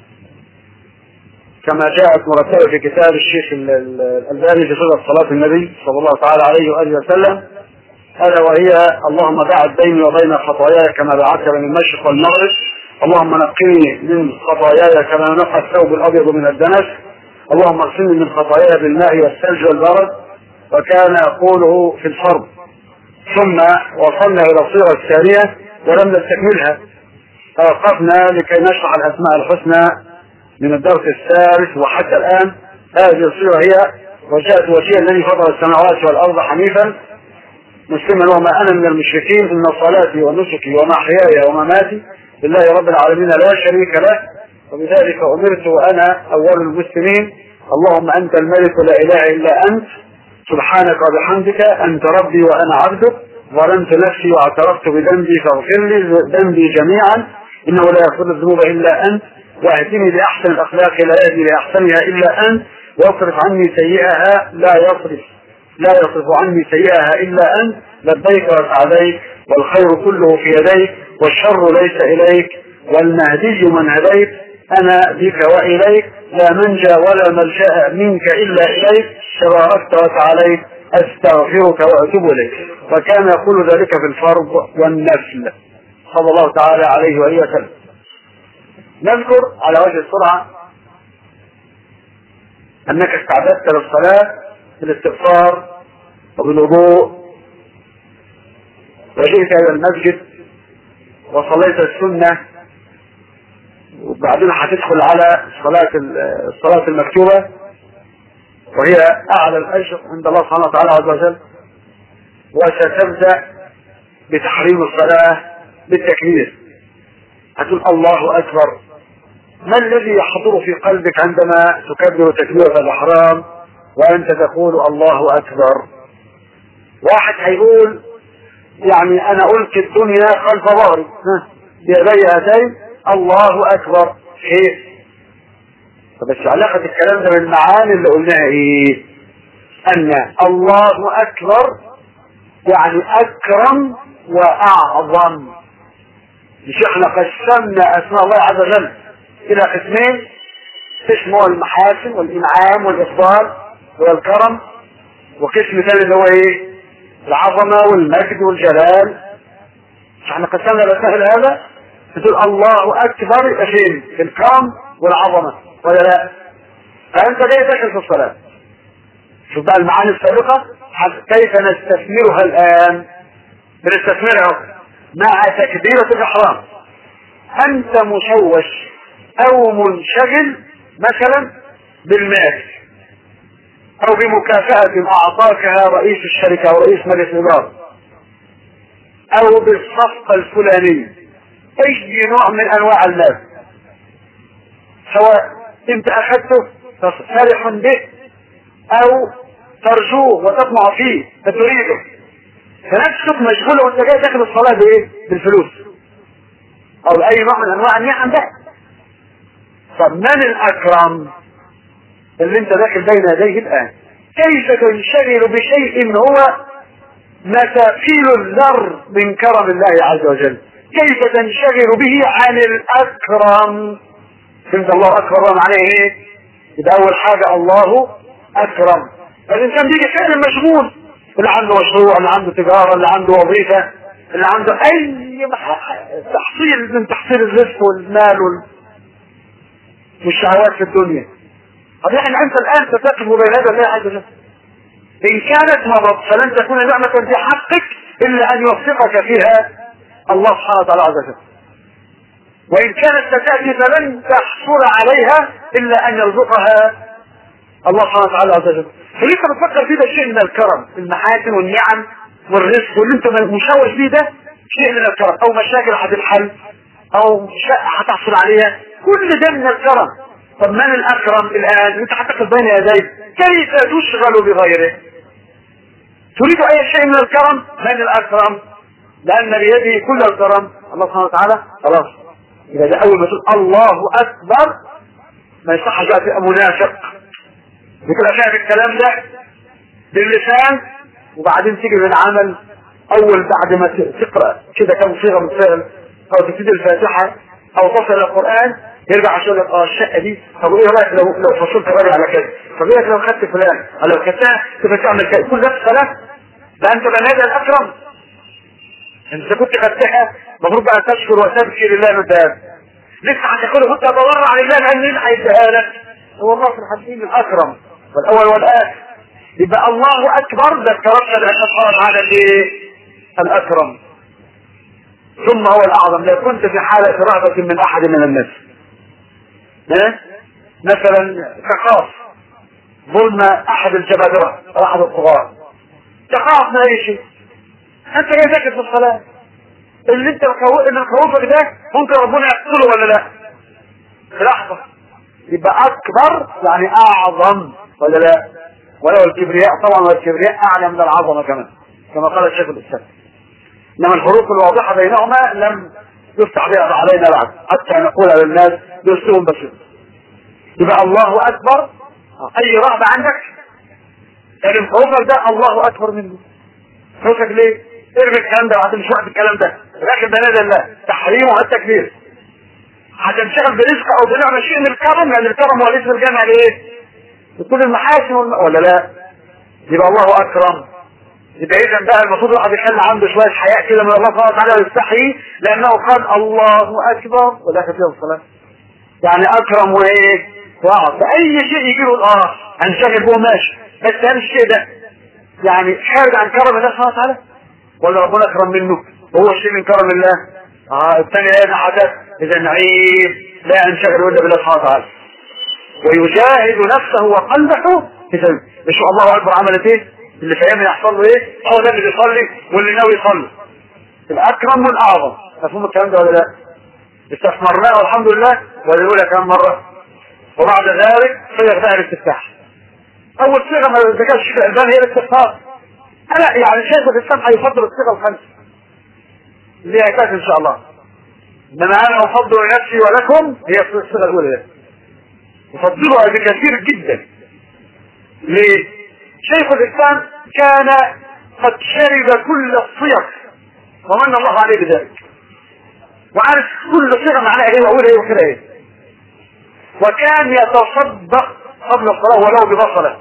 كما جاءت مرتبة في كتاب الشيخ الألباني في صيغة صلاة النبي صلى الله تعالى عليه وآله وسلم، ألا وهي: اللهم باعد بيني وبين خطاياي كما باعدت بين المشرق والمغرب، اللهم نقني من خطاياي كما ينقى الثوب الأبيض من الدنس، اللهم اغسلني من خطاياي بالماء والثلج والبرد. وكان يقوله في الفرض. ثم وصلنا إلى الصيغة الثانية ولم نستكملها، توقفنا لكي نشرح الأسماء الحسنى من الدرس الثالث وحتى الآن. هذه الصيغة هي: وجاءت وجهي الذي فطر السماوات والأرض حنيفا مسلما وما أنا من المشركين، إن صلاتي ونسكي ومحياي ومماتي لله رب العالمين لا شريك له وبذلك أمرت وأنا أول المسلمين. اللهم أنت الملك لا إله إلا أنت، سبحانك وبحمدك، أنت ربي وأنا عبدك، ظلمت نفسي واعترفت بذنبي فاغفر لي ذنبي جميعا إنه لا يغفر الذنوب إلا أنت، واهدني بأحسن الأخلاق لا يهدي لأحسنها إلا أنت، واصرف عني سيئها لا يصرف لا يصرف عني سيئها إلا أنت، لبيك وسعديك والخير كله في يديك والشر ليس إليك والمهدي من هديت، أنا بك وإليك لا منجى ولا ملجأ منك إلا إليك، تباركت وتعاليت، أستغفرك وأتوب إليك. وكان يقول ذلك في الفرض والنفل صلى الله تعالى عليه وآله وسلم. نذكر على وجه السرعة أنك استعددت للصلاة بالاستغفار وبالوضوء وجئت إلى المسجد وصليت السنة، وبعدين هتدخل على صلاة الصلاة المكتوبة وهي أعلى الأجر عند الله سبحانه وتعالى عز وجل، وستبدأ بتحريم الصلاة بالتكبير. هتقول الله أكبر. ما الذي يحضر في قلبك عندما تكبر تكبيرة الإحرام وأنت تقول الله أكبر؟ واحد هيقول يعني أنا ألقي الدنيا خلف ظهري بيدي هاتين، الله أكبر. كيف؟ فبس علاقة الكلام ده بالمعاني اللي قلناها إيه؟ أن الله أكبر يعني أكرم وأعظم. مش احنا قسمنا أسماء الله عز وجل إلى قسمين، اسمه المحاسن والإنعام والإفضال والكرم، وقسم ثاني اللي هو إيه؟ العظمة والمجد والجلال. احنا قسمنا الأسماء هذا، تقول الله أكبر يبقى فين؟ في الكرم والعظمة ولا لا؟ فأنت جاي داخل في الصلاة. شوف بقى المعاني السابقة كيف نستثمرها الآن. بنستثمرها مع تكبيرة الإحرام. أنت مشوش أو منشغل مثلا بالمال أو بمكافأة أعطاكها رئيس الشركة أو رئيس مجلس الإدارة أو بالصفقة الفلانية، أي نوع من أنواع المال، سواء أنت أخذته فرح به أو ترجوه وتطمع فيه فتريده، فنفسك مشغولة وانت جاي داخل الصلاة بايه؟ بالفلوس او باي نوع من انواع النعم ده. طب من الاكرم اللي انت داخل بين يديه الان؟ كيف تنشغل بشيء هو مثاقيل الذر من كرم الله عز وجل؟ كيف تنشغل به عن الاكرم؟ فهمت الله اكبر معناه ايه؟ يبقى اول حاجة الله اكرم. الانسان بيجي فعلا مشغول، اللي عنده مشروع، اللي عنده تجارة، اللي عنده وظيفة، اللي عنده اي تحصيل من تحصيل الرزق والمال والشهوات في الدنيا. طب يعني انت الان تتقف بين هذا الله عز وجل. ان كانت مضت فلن تكون نعمة في حقك الا ان يوفقك فيها الله سبحانه وتعالى عز وجل، وان كانت ستأتي فلن تحصل عليها الا ان يرزقها الله سبحانه وتعالى عز وجل. فليس بتفكر فيه ده شيء من الكرم، المحاسن والنعم والرزق واللي انت مشوش فيه ده شيء من الكرم، او مشاكل هتتحل او شقة هتحصل عليها، كل ده من الكرم. طب من الاكرم الان؟ انت هتقف بين يديه، كيف تشغل بغيره؟ تريد اي شيء من الكرم؟ من الاكرم؟ لان بيده كل الكرم الله سبحانه وتعالى. خلاص اذا ده اول ما تقول الله اكبر ما يصحش بقى تبقى منافق بتبقى فاهم الكلام ده باللسان وبعدين تيجي بالعمل اول بعد ما تقرا كده كم صيغه من فعل او تبتدي الفاتحه او تصل الى القران يرجع عشان يقول لك اه الشقه دي، طب ايه رايك لو لو فصلت بالي على كده، طب ايه رايك لو خدت فلان، لو خدتها تبقى تعمل كده، كل ده صلاه. ده انت بني ادم اكرم، انت كنت خدتها المفروض بقى تشكر وتبكي لله نداب، لسه هتاخدها كنت اتضرع لله لان مين هيديها لك؟ هو الله في الحكيم الاكرم والاول والاخر. يبقى الله اكبر ده التوكل على الله تعالى الايه؟ الاكرم. ثم هو الاعظم. لو كنت في حاله رغبه من احد من الناس ها مثلا تخاف ظلم احد الجبابره او احد الطغاة، تخاف من اي شيء، انت جاي ساكت في الصلاه، اللي انت اللي مخوفك ده ممكن ربنا يقتله ولا لا؟ في لحظه. يبقى اكبر يعني اعظم ولا لا؟ ولو الكبرياء طبعا، والكبرياء اعلى من العظمه كمان كما قال الشيخ الاسلام. انما الفروق الواضحه بينهما لم يفتح بها علينا بعد حتى نقول للناس باسلوب بسيط. يبقى الله اكبر. اي رهبه عندك اللي مخوفك ده الله اكبر منه. خوفك ليه؟ ارمي الكلام ده وهتمشي وقت الكلام ده، لكن بنادى الله تحريمه التكبير. هتنشغل برزق او بنعمه شيء من الكرم، لان الكرم هو الاسم الجامع لايه؟ لكل المحاسن والم... ولا لا؟ يبقى الله اكرم. يبقى اذا بقى المفروض الواحد يخلي عنده شويه حياء كده من الله سبحانه وتعالى ويستحي، لانه قال الله اكبر ولا فيها الصلاه. يعني اكرم وايه؟ واعظم. فاي شيء يجي له اه هنشغل به ماشي، بس هل الشيء ده يعني خارج عن كرم الله سبحانه وتعالى؟ ولا ربنا اكرم منه؟ هو شيء من كرم الله. اه الثاني هذا حدث. اذا نعيب لا ينشغل الا بالله سبحانه وتعالى ويجاهد نفسه وقلبه. اذا مش الله اكبر عملت ايه؟ اللي فاهم يحصل له ايه؟ هو ده اللي بيصلي واللي ناوي يصلي. الاكرم والاعظم. مفهوم الكلام ده ولا لا؟ استثمرناه والحمد لله. ولنقولها كم مره. وبعد ذلك صيغ بقى الاستفتاح. اول صيغه ما ذكرش الشيخ الالباني هي الاستفتاح. انا يعني شايف الاسلام هيفضل الصيغه الخمسه اللي هي ان شاء الله. انما انا افضل لنفسي ولكم هي الصيغه الاولى دي. افضلها بكثير جدا. ليه؟ شيخ الاسلام كان قد شرب كل الصيغ ومن الله عليه بذلك، وعارف كل صيغه معناها ايه واقول ايه وكده ايه. وكان يتصدق قبل الصلاه ولو ببصله.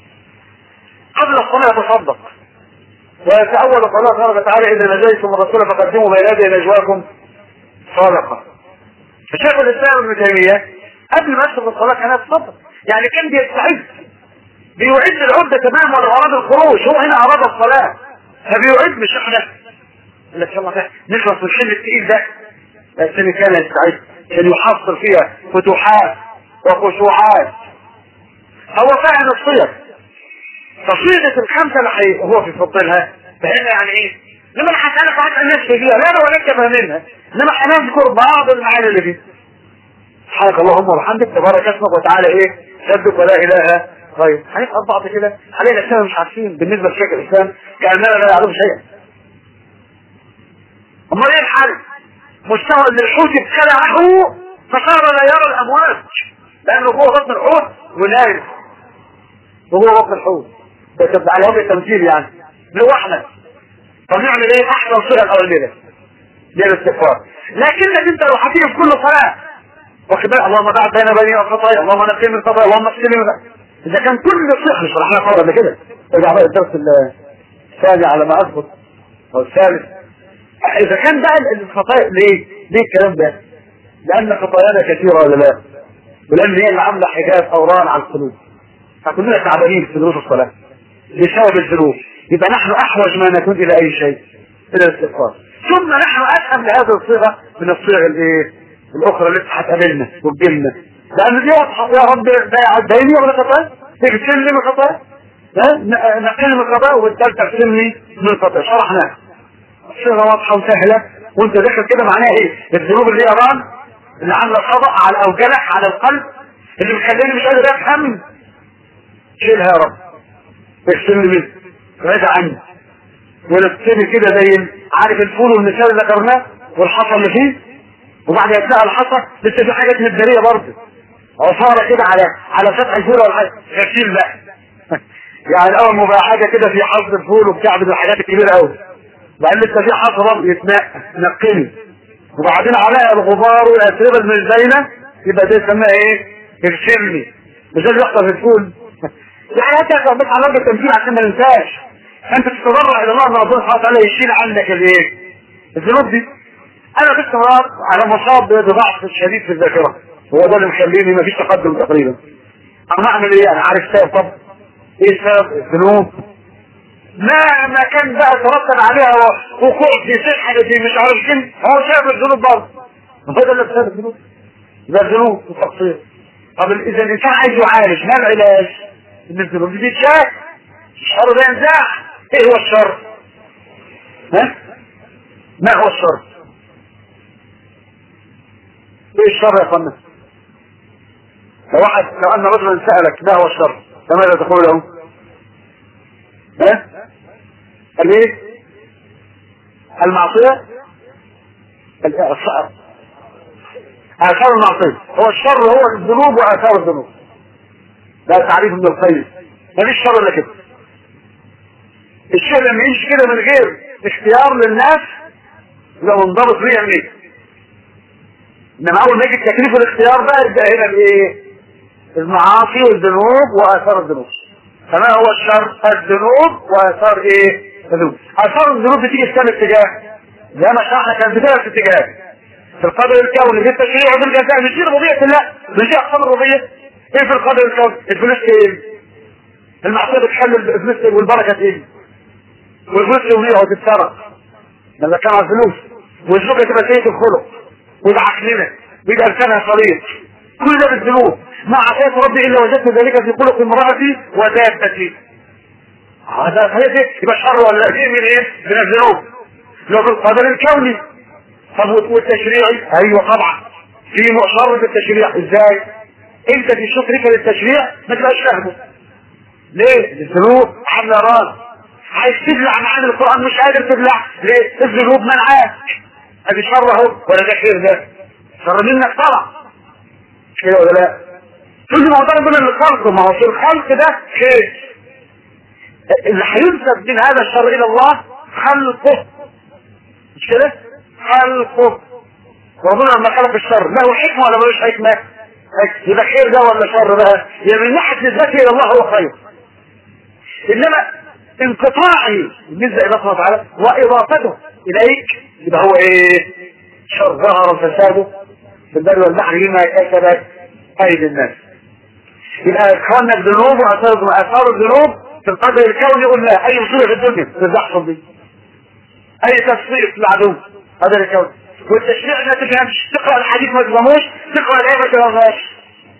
قبل الصلاه يتصدق. وفي اول صلاه قال تعالى اذا نجيتم الرسول فقدموا بين يدي نجواكم صدقه. فشيخ الاسلام ابن تيميه قبل ما يدخل الصلاه كان يتصدق، يعني كان بيستعد بيعد العده تماما لاراد الخروج. هو هنا اراد الصلاه فبيعد. مش احنا اللي ان شاء الله نخلص من الشل الثقيل ده. لكن كان يستعد، كان يحصل فيها فتوحات وخشوعات. هو فاهم الصيغ. فصيغه الخمسه اللي هو في فضلها فهنا يعني ايه؟ لما انا هسالك واحد الناس فيها لا انا ولا انت فاهمينها، انما هنذكر بعض المعاني اللي فيها. سبحانك اللهم وبحمدك تبارك اسمك وتعالى ايه؟ جدك ولا اله غيرك. هنسال بعض كده علينا الاسلام مش عارفين بالنسبه لشيخ الاسلام كاننا لا نعلم شيئا. امال ايه الحل؟ مستوى ان الحوت ابتلعه فصار لا يرى الامواج، لانه جوه بطن الحوت ونايم وجوه بطن الحوت. ده على وجه التمثيل يعني لوحدك. طب نعمل ايه؟ احسن صيغه الاولانيه دي الاستغفار. لكنك انت لو هتيجي في كل صلاه واخد بالك اللهم بعد بين بني وخطايا، اللهم نقي من خطايا، اللهم اغفر لي. اذا كان كل صيغه شرحناها مره قبل كده، ارجع بقى الدرس الثاني على ما اثبت او الثالث. اذا كان بقى الخطايا ليه؟ ليه الكلام ده؟ لان خطايانا كثيره ولا لا؟ ولان هي اللي عامله حجاب اوران على القلوب. فكلنا تعبانين في دروس الصلاه بسبب الذنوب. يبقى نحن احوج ما نكون الى اي شيء الى الاستغفار. ثم نحن اسهم لهذه الصيغه من الصيغ الايه؟ الاخرى اللي هتقابلنا وتجيلنا. لان دي واضحه يا رب ده يعديني ولا خطايا؟ تغسل لي من خطايا؟ نقل من خطايا والثالثه اغسل لي من خطايا. شرحناها. الصيغه واضحه وسهله وانت داخل كده معناها ايه؟ الذنوب اللي هي ران اللي عامله صدأ على او جلح على القلب اللي مخليني مش قادر افهم. شيلها يا رب. اغسلني منه. بعيد عني. ولبسني كده زي عارف الفول والمثال اللي ذكرناه والحصى اللي فيه، وبعد يتلاقى الحصى لسه في حاجات مداريه برضه عصاره كده على على سطح الفول ولا حاجه. غسيل بقى. يعني اول ما بقى حاجه كده في حظ الفول وبتاع من الحاجات الكبيره قوي وقال لسه في حصرة يتنقلي وبعدين عليها الغبار والاتربه اللي مش باينه، يبقى ده يسميها ايه؟ اغسلني. مش ده يحصل في الفول. يعني انت بس على وجه التمثيل عشان ما ننساش، انت تتضرع الى الله ان ربنا سبحانه وتعالى يشيل عنك الايه؟ الذنوب دي. انا باستمرار على مصاب بضعف شديد في الذاكره، هو ده اللي مخليني مفيش تقدم تقريبا. اما اعمل ايه؟ انا عارف سبب. طب ايه السبب؟ الذنوب. ما ما كان بقى ترتب عليها وقوع في صحه في مش عارف كده، هو سبب الذنوب برضه. هو ده اللي بسبب الذنوب. ده الذنوب والتقصير. طب اذا الانسان عايز يعالج، ما العلاج؟ ان الذنوب دي تتشاف، الشر ده ينزاع. ايه هو الشر؟ ها؟ ما هو الشر؟ ايه الشر يا فندم؟ لو واحد لو ان رجلا سألك ما هو الشر فماذا تقول له؟ ها؟ قال ايه؟ المعصية؟ آثار المعصية. هو الشر هو الذنوب وآثار الذنوب. ده تعريف ابن القيم. مفيش شر الا كده. الشيء لما يمشي كده من غير اختيار للناس يبقى منضبط بيه يعني. انما اول ما يجي التكليف والاختيار بقى يبقى هنا الايه؟ المعاصي والذنوب واثار الذنوب. فما هو الشر؟ الذنوب واثار ايه؟ الذنوب. اثار الذنوب بتيجي في كام اتجاه؟ زي ما شرحنا كانت بتيجي في اتجاه. في القدر الكوني، في التشريع وفي الجزاء، مش دي ربوبية الله، مش دي اقسام الربوبية. ايه في القدر الكوني؟ الفلوس ايه؟ المعصية بتحل الفلوس والبركة ايه؟ والفلوس يومية وتتسرق لما كان على الفلوس، والزوجة تبقى سيئة الخلق ويبقى عقلنا ويبقى لسانها صليط. كل ده بالذنوب. ما عصيت ربي الا وجدت ذلك في خلق امرأتي ودابتي. هذا هذا يبقى شر ولا ايه؟ من ايه؟ من الذنوب. لو في القدر الكوني. طب والتشريعي؟ ايوه طبعا في شر في التشريع. ازاي؟ انت في شكرك للتشريع ما تبقاش فاهمه. ليه؟ الذنوب عامله راس. عايز تبلع معاني القرآن مش قادر تبلع. ليه؟ الذنوب منعاك. ادي شر اهو ولا ده خير؟ ده شر منك طبعا. كده ولا لا؟ كل ما ضرب من الخلق، ما هو في الخلق ده خير. اللي هينسب من هذا الشر الى الله خلقه، مش كده؟ خلقه. ربنا لما خلق الشر له حكمه ولا ملوش حكمه؟ يبقى خير ده ولا شر بقى؟ يعني من ناحيه نسبته الى الله هو خير. انما انقطاعي بالنسبه الى الله سبحانه وتعالى واضافته اليك يبقى هو ايه؟ شر. ظهر فساده في البر والبحر بما كسبت ايدي الناس. يبقى اخواننا الذنوب واثار الذنوب في القدر الكوني قلنا اي مصيبه في الدنيا تزحصل دي، اي تصفيق للعدو قدر الكوني. والتشريع ما تفهمش، تقرا الحديث ما تفهموش، تقرا الايه ما تفهمهاش.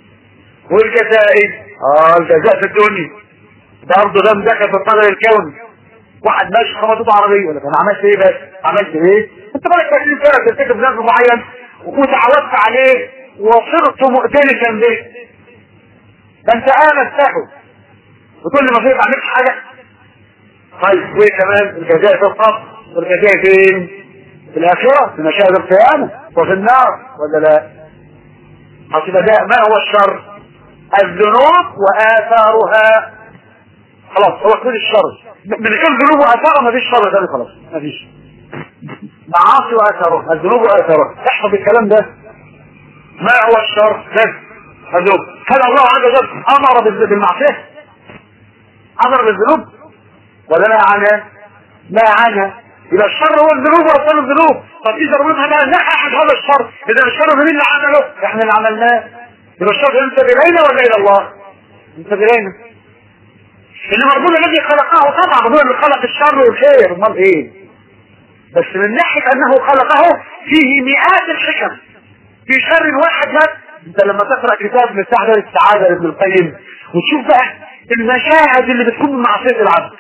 والجزاء اه الجزاء في الدنيا برضه ده مدخل في القدر الكوني. واحد ماشي خبطته عربيه ولا انا عملت ايه؟ بس عملت ايه؟ انت بقى ثلاثين سنه ترتكب ذنب معين وتعودت عليه وصرت مؤتلفا به. ده انت انسته وكل ما فيك عملت حاجه. طيب وايه كمان؟ الجزاء في القبر والجزاء فين؟ في الاخره في مشاهد القيامه وفي النار ولا لا؟ اصل ده ما هو الشر؟ الذنوب واثارها. خلاص هو كل الشر من غير ذنوب واثارها مفيش شر ثاني. خلاص مفيش. معاصي واثارها، الذنوب واثارها. احفظ الكلام ده. ما هو الشر؟ بس الذنوب. هل الله عز وجل امر بالمعصيه؟ امر بالذنوب ولا لا عنها؟ لا عنها. يبقى الشر هو الذنوب واثار الذنوب. طب اذا ربنا بقى نحى عن هذا الشر، اذا الشر مين اللي عمله؟ احنا اللي عملناه. يبقى الشر ينسب الينا ولا الى الله؟ ينسب الينا. انما ربنا الذي خلقه طبعا ربنا اللي خلق الشر والخير. امال ايه؟ بس من ناحيه انه خلقه فيه مئات الحكم في شر واحد بس. انت لما تقرا كتاب مفتاح دار السعاده لابن القيم وتشوف بقى المشاهد اللي بتكون من معصيه العبد،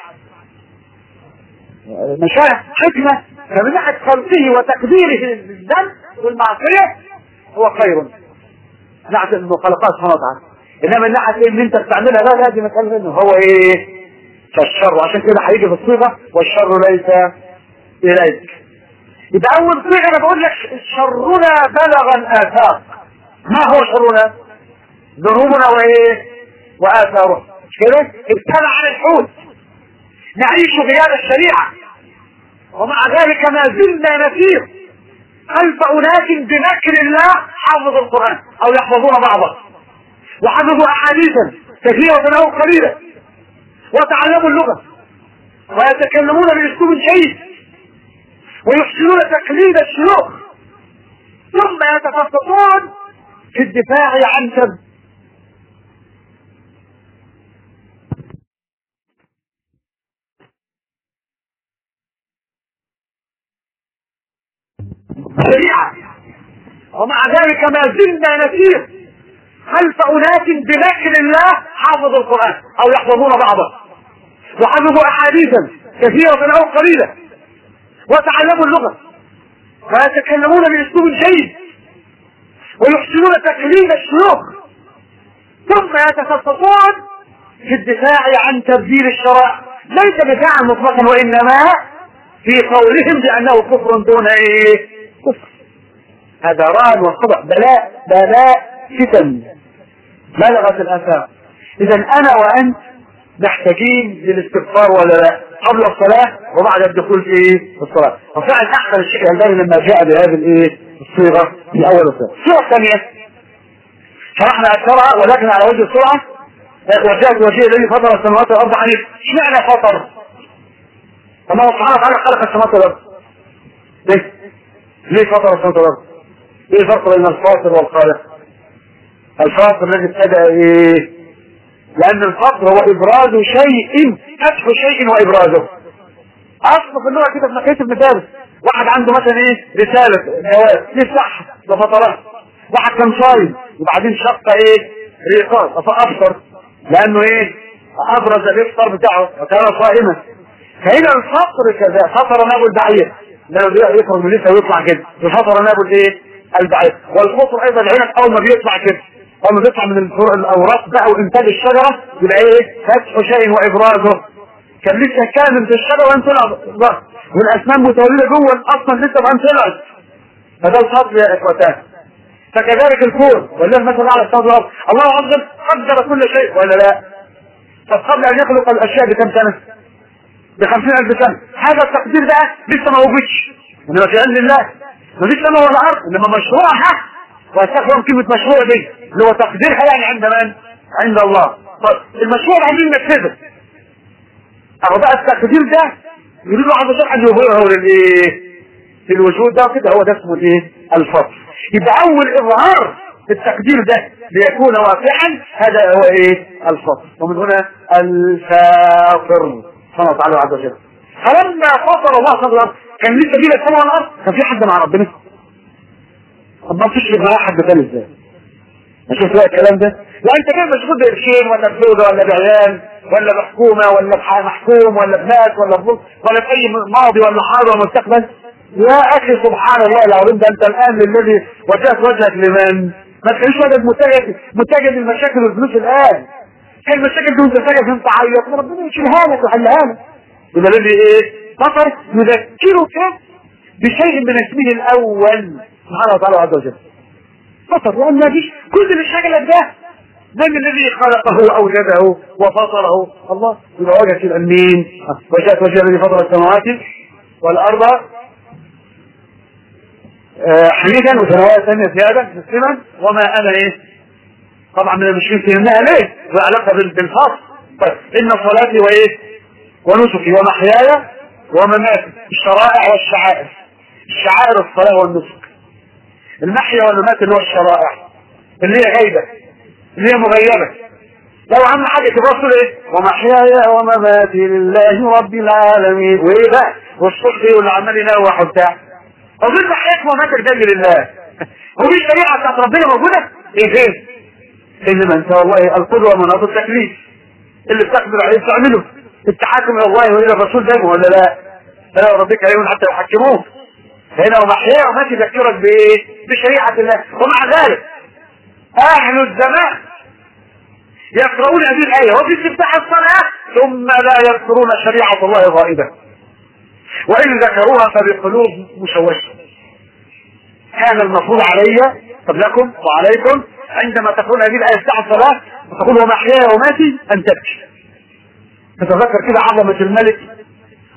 مشاهد حكمه فمن ناحيه خلقه وتقديره للذنب والمعصيه هو خير. نعت انه خلقها سبحانه وتعالى. انما من ناحيه ان انت بتعملها لا لازم مساله انه هو ايه؟ فالشر. عشان كده هيجي في الصيغه والشر ليس اليك. يبقى اول صيغه انا بقول لك شرنا بلغ الاثار. ما هو شرنا؟ ذنوبنا وايه؟ واثاره. مش كده؟ ابتلى عن الحوت نعيش بهذا الشريعه ومع ذلك ما زلنا نسير خلف أناس بمكر الله حافظوا القرآن أو يحفظون بعضه، وحفظوا أحاديثا كثيرة أو قليلة، وتعلموا اللغة، ويتكلمون بأسلوب جيد، ويحسنون تقليد الشيوخ، ثم يتخصصون في الدفاع عن سب شريعة. ومع ذلك ما زلنا نسير خلف أناس بمكر الله حافظوا القرآن أو يحفظون بعضه، وحفظوا أحاديثا كثيرة أو قليلة، وتعلموا اللغة، ويتكلمون بأسلوب جيد، ويحسنون تقليد الشيوخ، ثم يتخصصون في الدفاع عن تبديل الشرائع، ليس دفاعا مطلقا، وإنما في قولهم بأنه كفر دون إيه؟ كفر. هذا رعد وخطأ، بلاء بلاء فتن بلغت الآفاق. إذا أنا وأنت محتاجين للاستغفار ولا لا؟ قبل الصلاة وبعد الدخول في الصلاة. وفعلا أحسن الشيء الألباني لما جاء بهذه الإيه؟ الصيغة في أول الصلاة. الصيغة الثانية شرحنا أكثرها ولكن على وجه السرعة. وجاءت وجه الذي فطر السماوات والأرض عنه. اشمعنى فطر؟ الله سبحانه وتعالى خلق السماوات والأرض. ليه؟ ليه فطر السماوات والأرض؟ ايه الفرق بين الفاطر والخالق؟ الفاطر الذي ابتدأ ايه؟ لأن الفطر هو إبراز شيء، فتح شيء وإبرازه. أصل في اللغة كده في نقية ابن فارس، واحد عنده مثلا ايه؟ رسالة جواب يفتح بفطرات، واحد كان صايم وبعدين شق ايه؟ ريقات فأفطر لأنه ايه؟ أبرز الإفطار بتاعه وكان صائما. فهنا الفطر كذا، فطر نابل بعير لما يخرج من لسه ويطلع كده، وفطر نابل ايه؟ البعير. والفطر ايضا العنب اول ما بيطلع كده، اول ما بيطلع من الاوراق بقى وانتاج الشجره يبقى ايه؟ فتح شيء وابرازه. كان لسه كامل في الشجره وان طلع والاسنان متولده جوه اصلا لسه وان طلعت. فده الفطر يا اخوتان. فكذلك الكون والله مثلا على السماوات والارض، الله عز وجل قدر كل شيء ولا لا؟ طب قبل ان يخلق الاشياء بكم سنه؟ بخمسين الف سنه. هذا التقدير بقى لسه ما وجدش، انما في علم الله مفيش سماء ولا ارض، انما مشروعها، واستخدم كلمه مشروع دي اللي هو تقديرها يعني عند من؟ عند الله. طيب المشروع اللي عايزين ننفذه اهو بقى التقدير ده يريد عز وجل ان يظهره للايه؟ في الوجود ده كده، هو ده اسمه الايه؟ الفطر. يبقى اول اظهار التقدير ده ليكون واقعا هذا هو ايه؟ الفطر. ومن هنا الفاطر سبحانه وتعالى عز وجل. فلما فطر الله سبحانه وتعالى كان لسه بيه السماء والارض، كان في حد مع ربنا؟ طب ما فيش معاه حد ثاني ازاي؟ اشوف بقى الكلام ده؟ لا انت كده مشغول بقرشين ولا بزوجه ولا بعيال ولا بحكومه ولا بمحكوم ولا بناس ولا بنص ولا في اي ماضي ولا حاضر ولا مستقبل. يا اخي سبحان الله العظيم، ده انت الان الذي وجهت وجهك لمن؟ ما تخليش وجهك متجه متجه للمشاكل والفلوس الان. كان المشاكل دي وانت ساكت انت عيط، ربنا يشيلها لك ويحلها لك. يبقى الذي ايه؟ فطر يذكرك بشيء من اسمه الاول سبحانه وتعالى عز وجل. فطر لان ما فيش كل اللي شغلك ده من الذي خلقه واوجده وفطره؟ الله. يبقى وجهك يبقى مين؟ وجهك وجه الذي فطر السماوات والارض حميدا وثنايا ثانيه زياده مسلما وما انا ايه؟ طبعا من المشركين في انها ليه؟ وعلاقه بالفطر. طيب ان صلاتي وايه؟ ونسكي ومحياي ومماتي، الشرائع والشعائر. الشعائر الصلاة والنسك، المحيا والممات اللي هو الشرائع اللي هي غيبة اللي هي مغيبة. لو عم حاجة تبصر ايه؟ ومحياي ومماتي لله رب العالمين، وايه بقى؟ والصحي واللي عمال ينوح وبتاع. اظن محياك ومماتك ده لله. ودي الشريعة بتاعت ربنا موجودة؟ ايه فين؟ انما انت والله القدوة مناط التكليف اللي بتقدر عليه تعمله. التحاكم الى الله والى الرسول دايما ولا لا؟ فلا ربك عليهم حتى يحكموك. هنا ومحيا وماتي يذكرك بايه؟ بشريعة الله. ومع ذلك اهل الزمان يقرؤون هذه الايه وفي استفتاح الصلاه ثم لا يذكرون شريعة الله غائبة، وان ذكروها فبقلوب مشوشة. كان المفروض علي قبلكم وعليكم عندما تقرؤون هذه الايه استفتاح الصلاه وتقول ومحياي وماتي ان تبكي، تتذكر كده عظمة الملك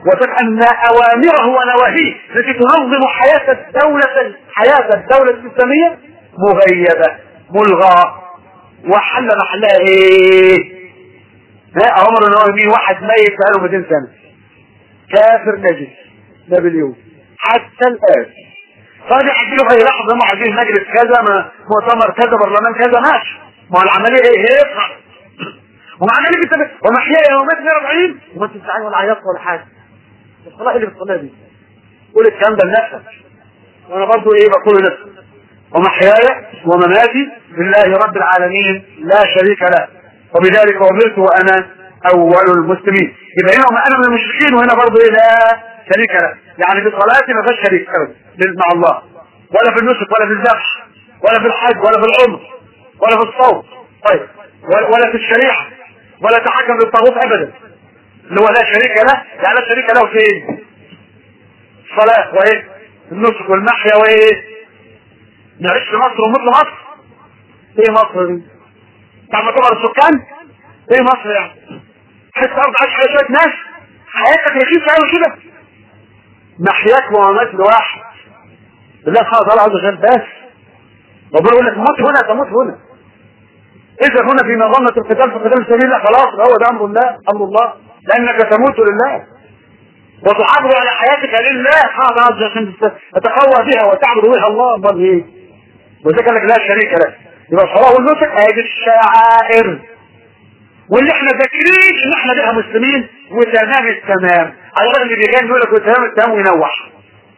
وأن أوامره ونواهيه التي تنظم حياة الدولة حياة الدولة الإسلامية مغيبة ملغاة، وحل محلها ايه؟ أمر النواهي. واحد ميت بقاله مئتين سنة كافر نجس نابليون حتى الآن، فاضي يحكي له في أي لحظة ما عايزين مجلس كذا مؤتمر كذا برلمان كذا ماشي، ما هو العملية ايه؟ هيفرح ومع ذلك انت ومحياي ومات غير أربعين وما تستعين ولا عياط ولا حاجة. الصلاة اللي بالصلاة دي قول الكلام ده لنفسك، وانا برضو ايه بقول لنفسك ومحياي ومماتي لله رب العالمين لا شريك له وبذلك امرت وانا اول المسلمين. يبقى هنا انا من المشركين وهنا برضو ايه لا شريك له، يعني في صلاتي ما فيش شريك مع الله، ولا في النسك ولا في الذبح ولا في الحج ولا في العمر ولا في الصوم، طيب ولا في الشريعة ولا تحكم للطاغوت ابدا اللي هو لا شريك له. يعني لا شريك له في ايه؟ الصلاة وايه؟ النسك والمحيا وايه؟ نعيش في مصر ومثل مصر. ايه مصر دي؟ تعمل كبر السكان؟ ايه مصر يعني؟ حتى ارض عايش على شوية ناس حياتك رخيصة قوي كده. محياك وممات لواحد بالله سبحانه وتعالى عز وجل بس. ربنا يقول لك موت هنا تموت هنا. اذا هنا في مظنة القتال في قتال سبيل الله خلاص هو ده امر الله امر الله لانك تموت لله وتحافظ على حياتك لله سبحانه وتعالى عشان تتقوى بها وتعبد بها الله. امال ايه؟ وذلك قال لك لا شريك له. يبقى الصلاه والنسك هذه الشعائر واللي احنا ذاكرين ان احنا بها مسلمين وتمام التمام، على الرغم اللي بيجي يقول لك وتمام التمام وينوح.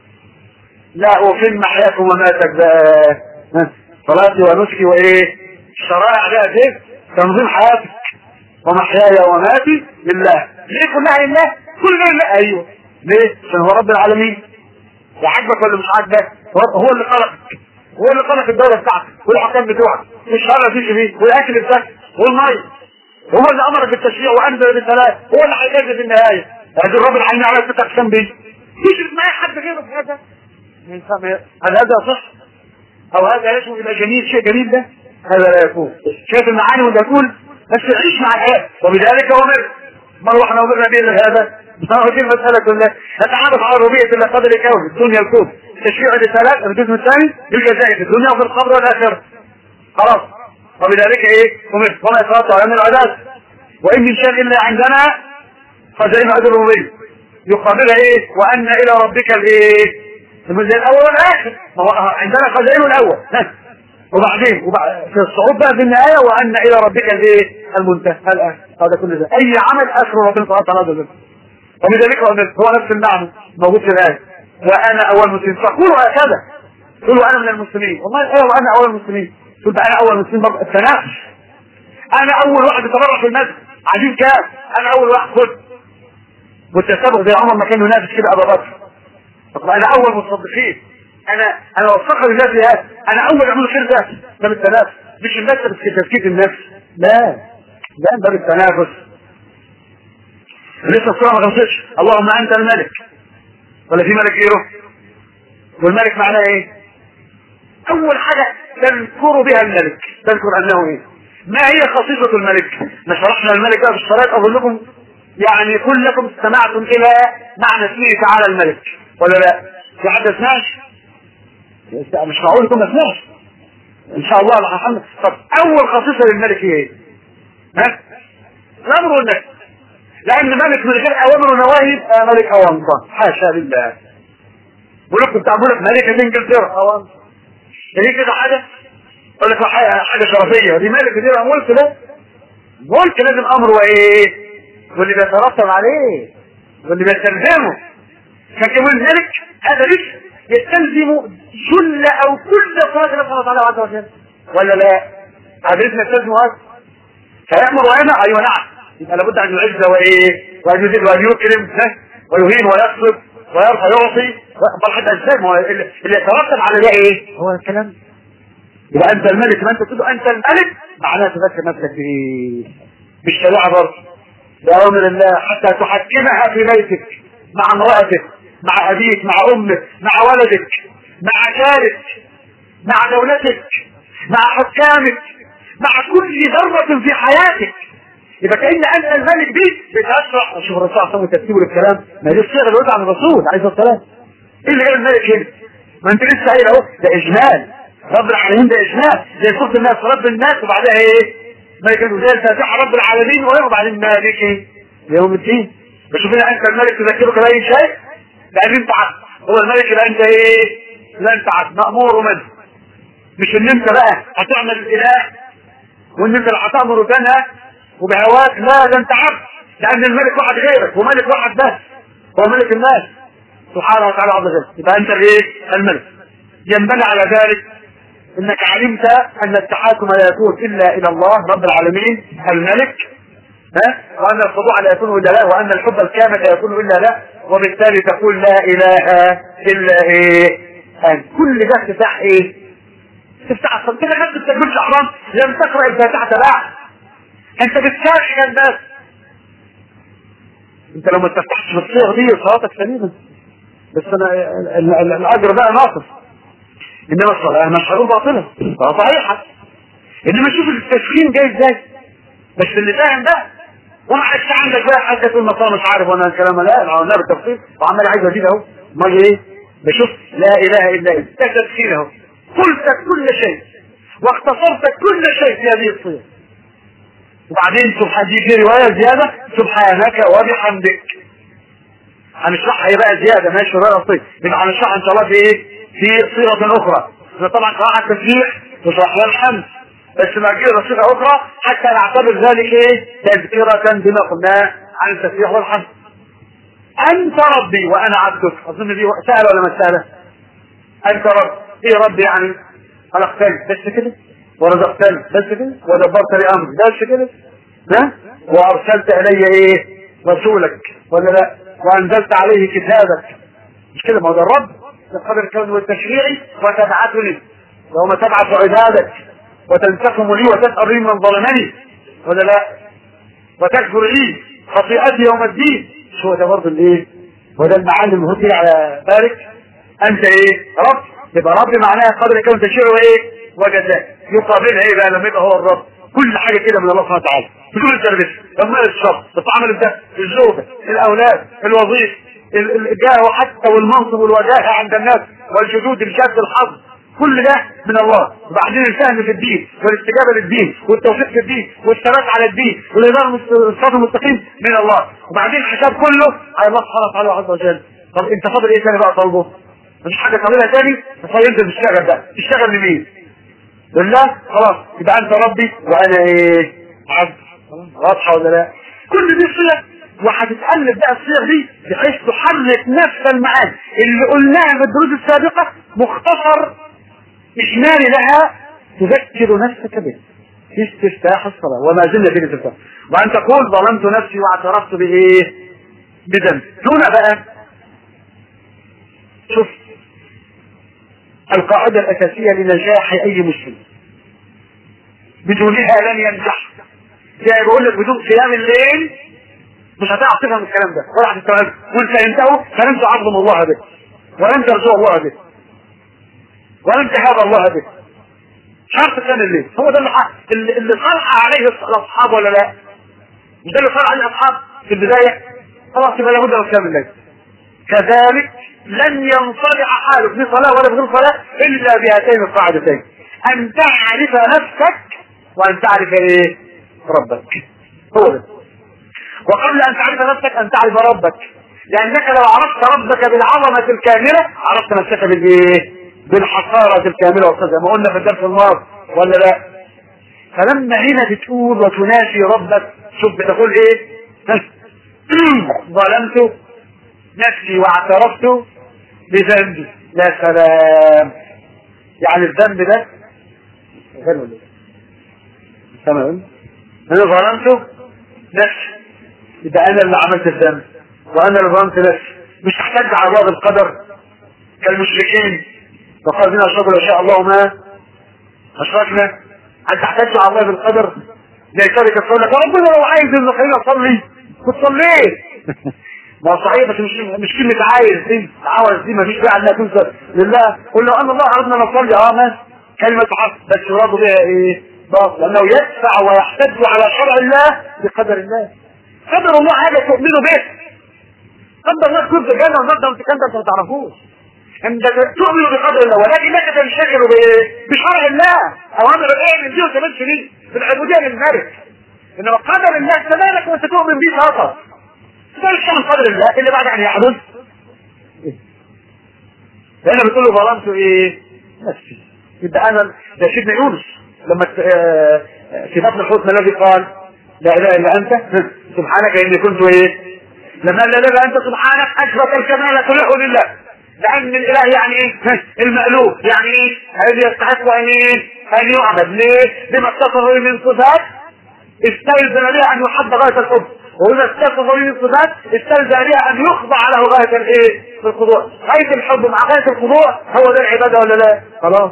لا وفين محياك ومماتك بقى؟ صلاتي ونسكي وايه؟ الشرائع ده ايه؟ تنظيم حياتك ومحياي ومماتي لله. ليه كلها لله؟ كلها لله. ايوه ليه؟ عشان هو رب العالمين. وعجبك ولا مش عجبك؟ هو اللي خلقك، هو اللي خلق الدولة بتاعتك والحكام بتوعك والشهر اللي فيه والاكل بتاعك والميه، هو اللي امرك بالتشريع وانزل بالثلاث، هو اللي هيجازي في النهايه. هذا الرب العالمين على ست اقسام دي تشرك معايا حد غيره في هذا؟ هل هذا صح؟ او هذا يشبه الى جميل شيء جميل ده؟ هذا لا يكون. شايف المعاني وانت تقول بس عيش مع الحياه وبذلك امر ما هو احنا امرنا به هذا. ما هو دي المساله كلها. نتعرف على ربوبيه الله قدر الكون الدنيا الكون تشريع الرسالات الجزء الثاني بالجزاء في الدنيا وفي القبر والاخره خلاص. وبذلك ايه امر وما يتوقع على العباد وان من شيء الا عندنا خزائن عدل الربوبيه يقابلها ايه وان الى ربك الايه المنزل الاول والاخر. ما هو عندنا خزائن الاول وبعدين وبعد في الصعود بقى في النهايه وان الى ربك الايه المنتهى الان. هذا كل ده اي عمل اخر ربنا سبحانه وتعالى. وبذلك هو نفس المعنى موجود في الايه وانا اول مسلم. فقولوا هكذا قولوا انا من المسلمين. والله ايه وانا اول المسلمين؟ تقول بقى انا اول مسلم برضه التنافس. انا اول واحد يتبرع في المسجد عايزين كام؟ انا اول واحد خد والتسابق زي عمر ما كان ينافس كده ابو بكر. طب انا اول مصدقين انا انا وفقها لله هذا انا اول اعمل خير ده ده بالتنافس مش الناس بس تزكيه النفس لا ده ده بالتنافس. لسه الصورة ما خلصتش. اللهم انت الملك ولا في ملك غيره؟ والملك معناه ايه؟ اول حاجة تذكر بها الملك تذكر انه ايه؟ ما هي خصيصة الملك؟ ما شرحنا الملك بقى في الصلاة اقول لكم يعني كلكم استمعتم الى معنى اسمه تعالى الملك ولا لا؟ في حد ما سمعش؟ مش معقول يكون ما سمعش ان شاء الله الحمد. طب اول خصيصة للملك هي ايه؟ ها؟ الامر والنهي. لان ملك من غير اوامر ونواهي يبقى ملك اوامر حاشا لله. ملوك بتاع ملك ملكة انجلترا اوامر دي كده حاجه يقول لك حاجه شرفيه دي ملك دي ملك ده ملك لازم امر وايه واللي بيترتب عليه واللي بيستلزمه. فكمان الملك هذا ليش يستلزم جل او كل صلاه الله سبحانه وتعالى عز وجل ولا لا؟ هذا ليش يستلزم هذا فيأمر وينهى. ايوه نعم. يبقى لابد ان يعز وايه وان يزيد وان يكرم ويهين ويقصد ويرفع يعطي بل حتى ازاي ما هو اللي يترتب على ده ايه هو الكلام. يبقى انت الملك ما انت تقول انت الملك معناه تذكر نفسك بايه بالشريعه برضه بأوامر الله حتى تحكمها في بيتك مع امرأتك مع ابيك مع امك مع ولدك مع جارك مع دولتك مع حكامك مع كل ذرة في حياتك. يبقى كأن انت الملك دي بتشرح. شوف الرسول صلى الله عليه وسلم ترتيبه للكلام، ما دي الصيغه اللي عن الرسول عليه الصلاه والسلام. ايه اللي جاب الملك هنا؟ ما انت لسه قايل اهو ده اجمال، رب العالمين ده اجمال، زي سوره الناس رب الناس وبعدها ايه؟ ملك زي الفاتحه رب العالمين وبعدين مالك ايه؟ يوم الدين. بشوف هنا انت الملك تذكرك باي شيء؟ لان انت عبد، هو الملك يبقى انت ايه؟ لا انت عبد مامور ومد، مش ان انت بقى هتعمل الاله وان انت اللي هتامر وتنهى وبهواك، لا ده انت عبد، لان الملك واحد غيرك وملك واحد بس هو ملك الناس سبحانه وتعالى عز وجل. يبقى انت الايه؟ الملك. ينبني على ذلك انك علمت ان التحاكم لا يكون الا الى الله رب العالمين الملك، ها؟ وان الخضوع لا يكون الا له، وان الحب الكامل لا يكون الا له، وبالتالي تقول لا اله الا ايه؟ أن كل ده افتتاح ايه؟ تفتح الصلاة كده. نفس التكبير الحرام لم تقرأ الفاتحة بعد، انت بتشارك الناس. انت لو ما تفتحش بالصيغ دي صلاتك سليمة، بس انا الاجر بقى ناقص. انما الصلاة مش هقول باطلة، صلاة صحيحة، انما شوف التسخين جاي ازاي. بس اللي فاهم ده وما عادش عندك بقى حاجة تقول مصاب مش عارف وانا الكلام، لا انا قلنا بالتفصيل وعمال عايز ازيد اهو. امال ايه؟ بشوف لا اله الا انت، ده تسخين اهو. قلت كل شيء واختصرت كل شيء في هذه الصيغة. وبعدين سبحان دي في رواية زيادة سبحانك وبحمدك، هنشرحها ايه بقى زيادة ماشي رواية الصيغة، يبقى هنشرحها ان شاء الله في ايه؟ في صيغة اخرى. طبعا قراءة التسبيح وصلاة الحمد، بس ما جينا صيغة اخرى حتى نعتبر ذلك ايه؟ تذكرة بما قلناه عن التسبيح والحمد. انت ربي وانا عبدك، اظن دي سهلة ولا مش سهلة؟ انت رب، ايه ربي يعني؟ خلقتني بس كده، ورزقتني بس كده، ودبرت لي امري بس كده، ها؟ وارسلت الي ايه؟ رسولك ولا لا؟ وانزلت عليه كتابك، مش كده؟ ما هو ده الرب بقدر الكون والتشريعي. وتبعثني يوم تبعث عبادك وتنتقم لي وتسأل لي من ظلمني ولا لا؟ وتكفر لي خطيئتي يوم الدين. شو ده برضه الايه؟ وده المعلم هدي على بارك. انت ايه؟ رب. يبقى رب معناها قدر الكون تشريعي وايه؟ وجزاء. يقابلها ايه بقى لما يبقى هو الرب؟ كل حاجه كده من الله سبحانه وتعالى، بدون التربيه، المال، الشر، الطعام، الدم، الزوجه، الاولاد، الوظيفه، الجاه حتى والمنصب والوجاهه عند الناس، والجدود، الجد، الحظ، كل ده من الله. وبعدين الفهم في الدين والاستجابه للدين والتوفيق في الدين والثبات على الدين والاداره الصراط المستقيم من الله. وبعدين حساب كله على الله سبحانه وتعالى عز وجل. طب انت فاضل ايه ثاني بقى طالبه؟ مفيش حاجه تعملها ثاني، فصار انت تشتغل بقى. تشتغل لمين؟ لله. خلاص يبقى انت ربي وانا ايه؟ عبد. واضحه ولا لا؟ كل دي صيغ، وهتتقلب بقى الصيغ دي بحيث تحرك نفس المعاني اللي قلناها في الدروس السابقه، مختصر اجمالي لها تذكر نفسك به في استفتاح الصلاه. وما زلنا في الاستفتاح. وان تقول ظلمت نفسي واعترفت بايه؟ بذنب. هنا بقى شوف القاعدة الأساسية لنجاح أي مسلم، بدونها لن ينجح. زي بقول لك بدون قيام الليل مش هتعرف تفهم الكلام ده ولا هتستوعبه، وإن فهمته فلن تعظم الله به، ولن ترجو الله به، ولن تهاب الله به. شرط قيام الليل هو ده اللي اللي صلح عليه الأصحاب ولا لا؟ مش ده اللي صلح عليه الأصحاب في البداية؟ خلاص يبقى لابد من قيام الليل. كذلك لن ينصلح حالك في صلاة ولا بدون صلاة إلا بهاتين القاعدتين: أن تعرف نفسك وأن تعرف إيه؟ ربك. هو ده. وقبل أن تعرف نفسك أن تعرف ربك، لأنك لو عرفت ربك بالعظمة الكاملة عرفت نفسك بالإيه؟ بالحقارة الكاملة والصدق، ما قلنا في الدرس الماضي ولا لا؟ فلما هنا بتقول وتناشي ربك، شوف بتقول إيه؟ ظلمت نفسي واعترفت بذنبي. يا سلام. يعني الذنب ده تمام، انا ظلمت نفسي، يبقى انا اللي عملت الذنب وانا اللي ظلمت نفسي. مش هحتاج على بعض القدر كالمشركين وقال بنا اشركوا لو شاء الله ما اشركنا. انت تحتاج على الله بالقدر زي كذلك تقول لك ربنا لو عايز ان خلينا اصلي كنت صليت. ما صحيح، بس مش مش كلمة عايز دي، عاوز دي مفيش داعي انها تنسى لله. قل لو ان الله عرضنا نصلي اه ماشي كلمة حق، بس يراد بها ايه؟ باطل، لانه يدفع ويحتج على شرع الله بقدر الله. قدر الله حاجه تؤمنوا به، قدر الله تكون في الجنه والنار وانت كنت ما تعرفوش. انت تؤمن بقدر الله ولكن لا تنشغل بشرع الله. اوامر ايه من دي وتمشي دي في العبوديه للملك، انما قدر الله كذلك وانت تؤمن به فقط. ذلك من قدر الله اللي بعد ان يحدث. هنا بتقول له ظلمت ايه؟ نفسي. يبقى انا ده سيدنا يونس لما في بطن الحوت الذي قال لا اله الا انت سبحانك اني كنت ايه؟ لما لا اله الا انت سبحانك اثبت الكمال كله لله، لان الاله يعني ايه؟ المألوف، يعني ايه؟ الذي يستحق ان ايه؟ ان يعبد. ليه؟ بما اتصف به من صفات استلزم بها ان يحب غايه الحب، واذا اتصف به من صفات استلزم بها ان يخضع له غايه الايه؟ الخضوع. غايه الحب مع غايه الخضوع هو ده العباده ولا لا؟ خلاص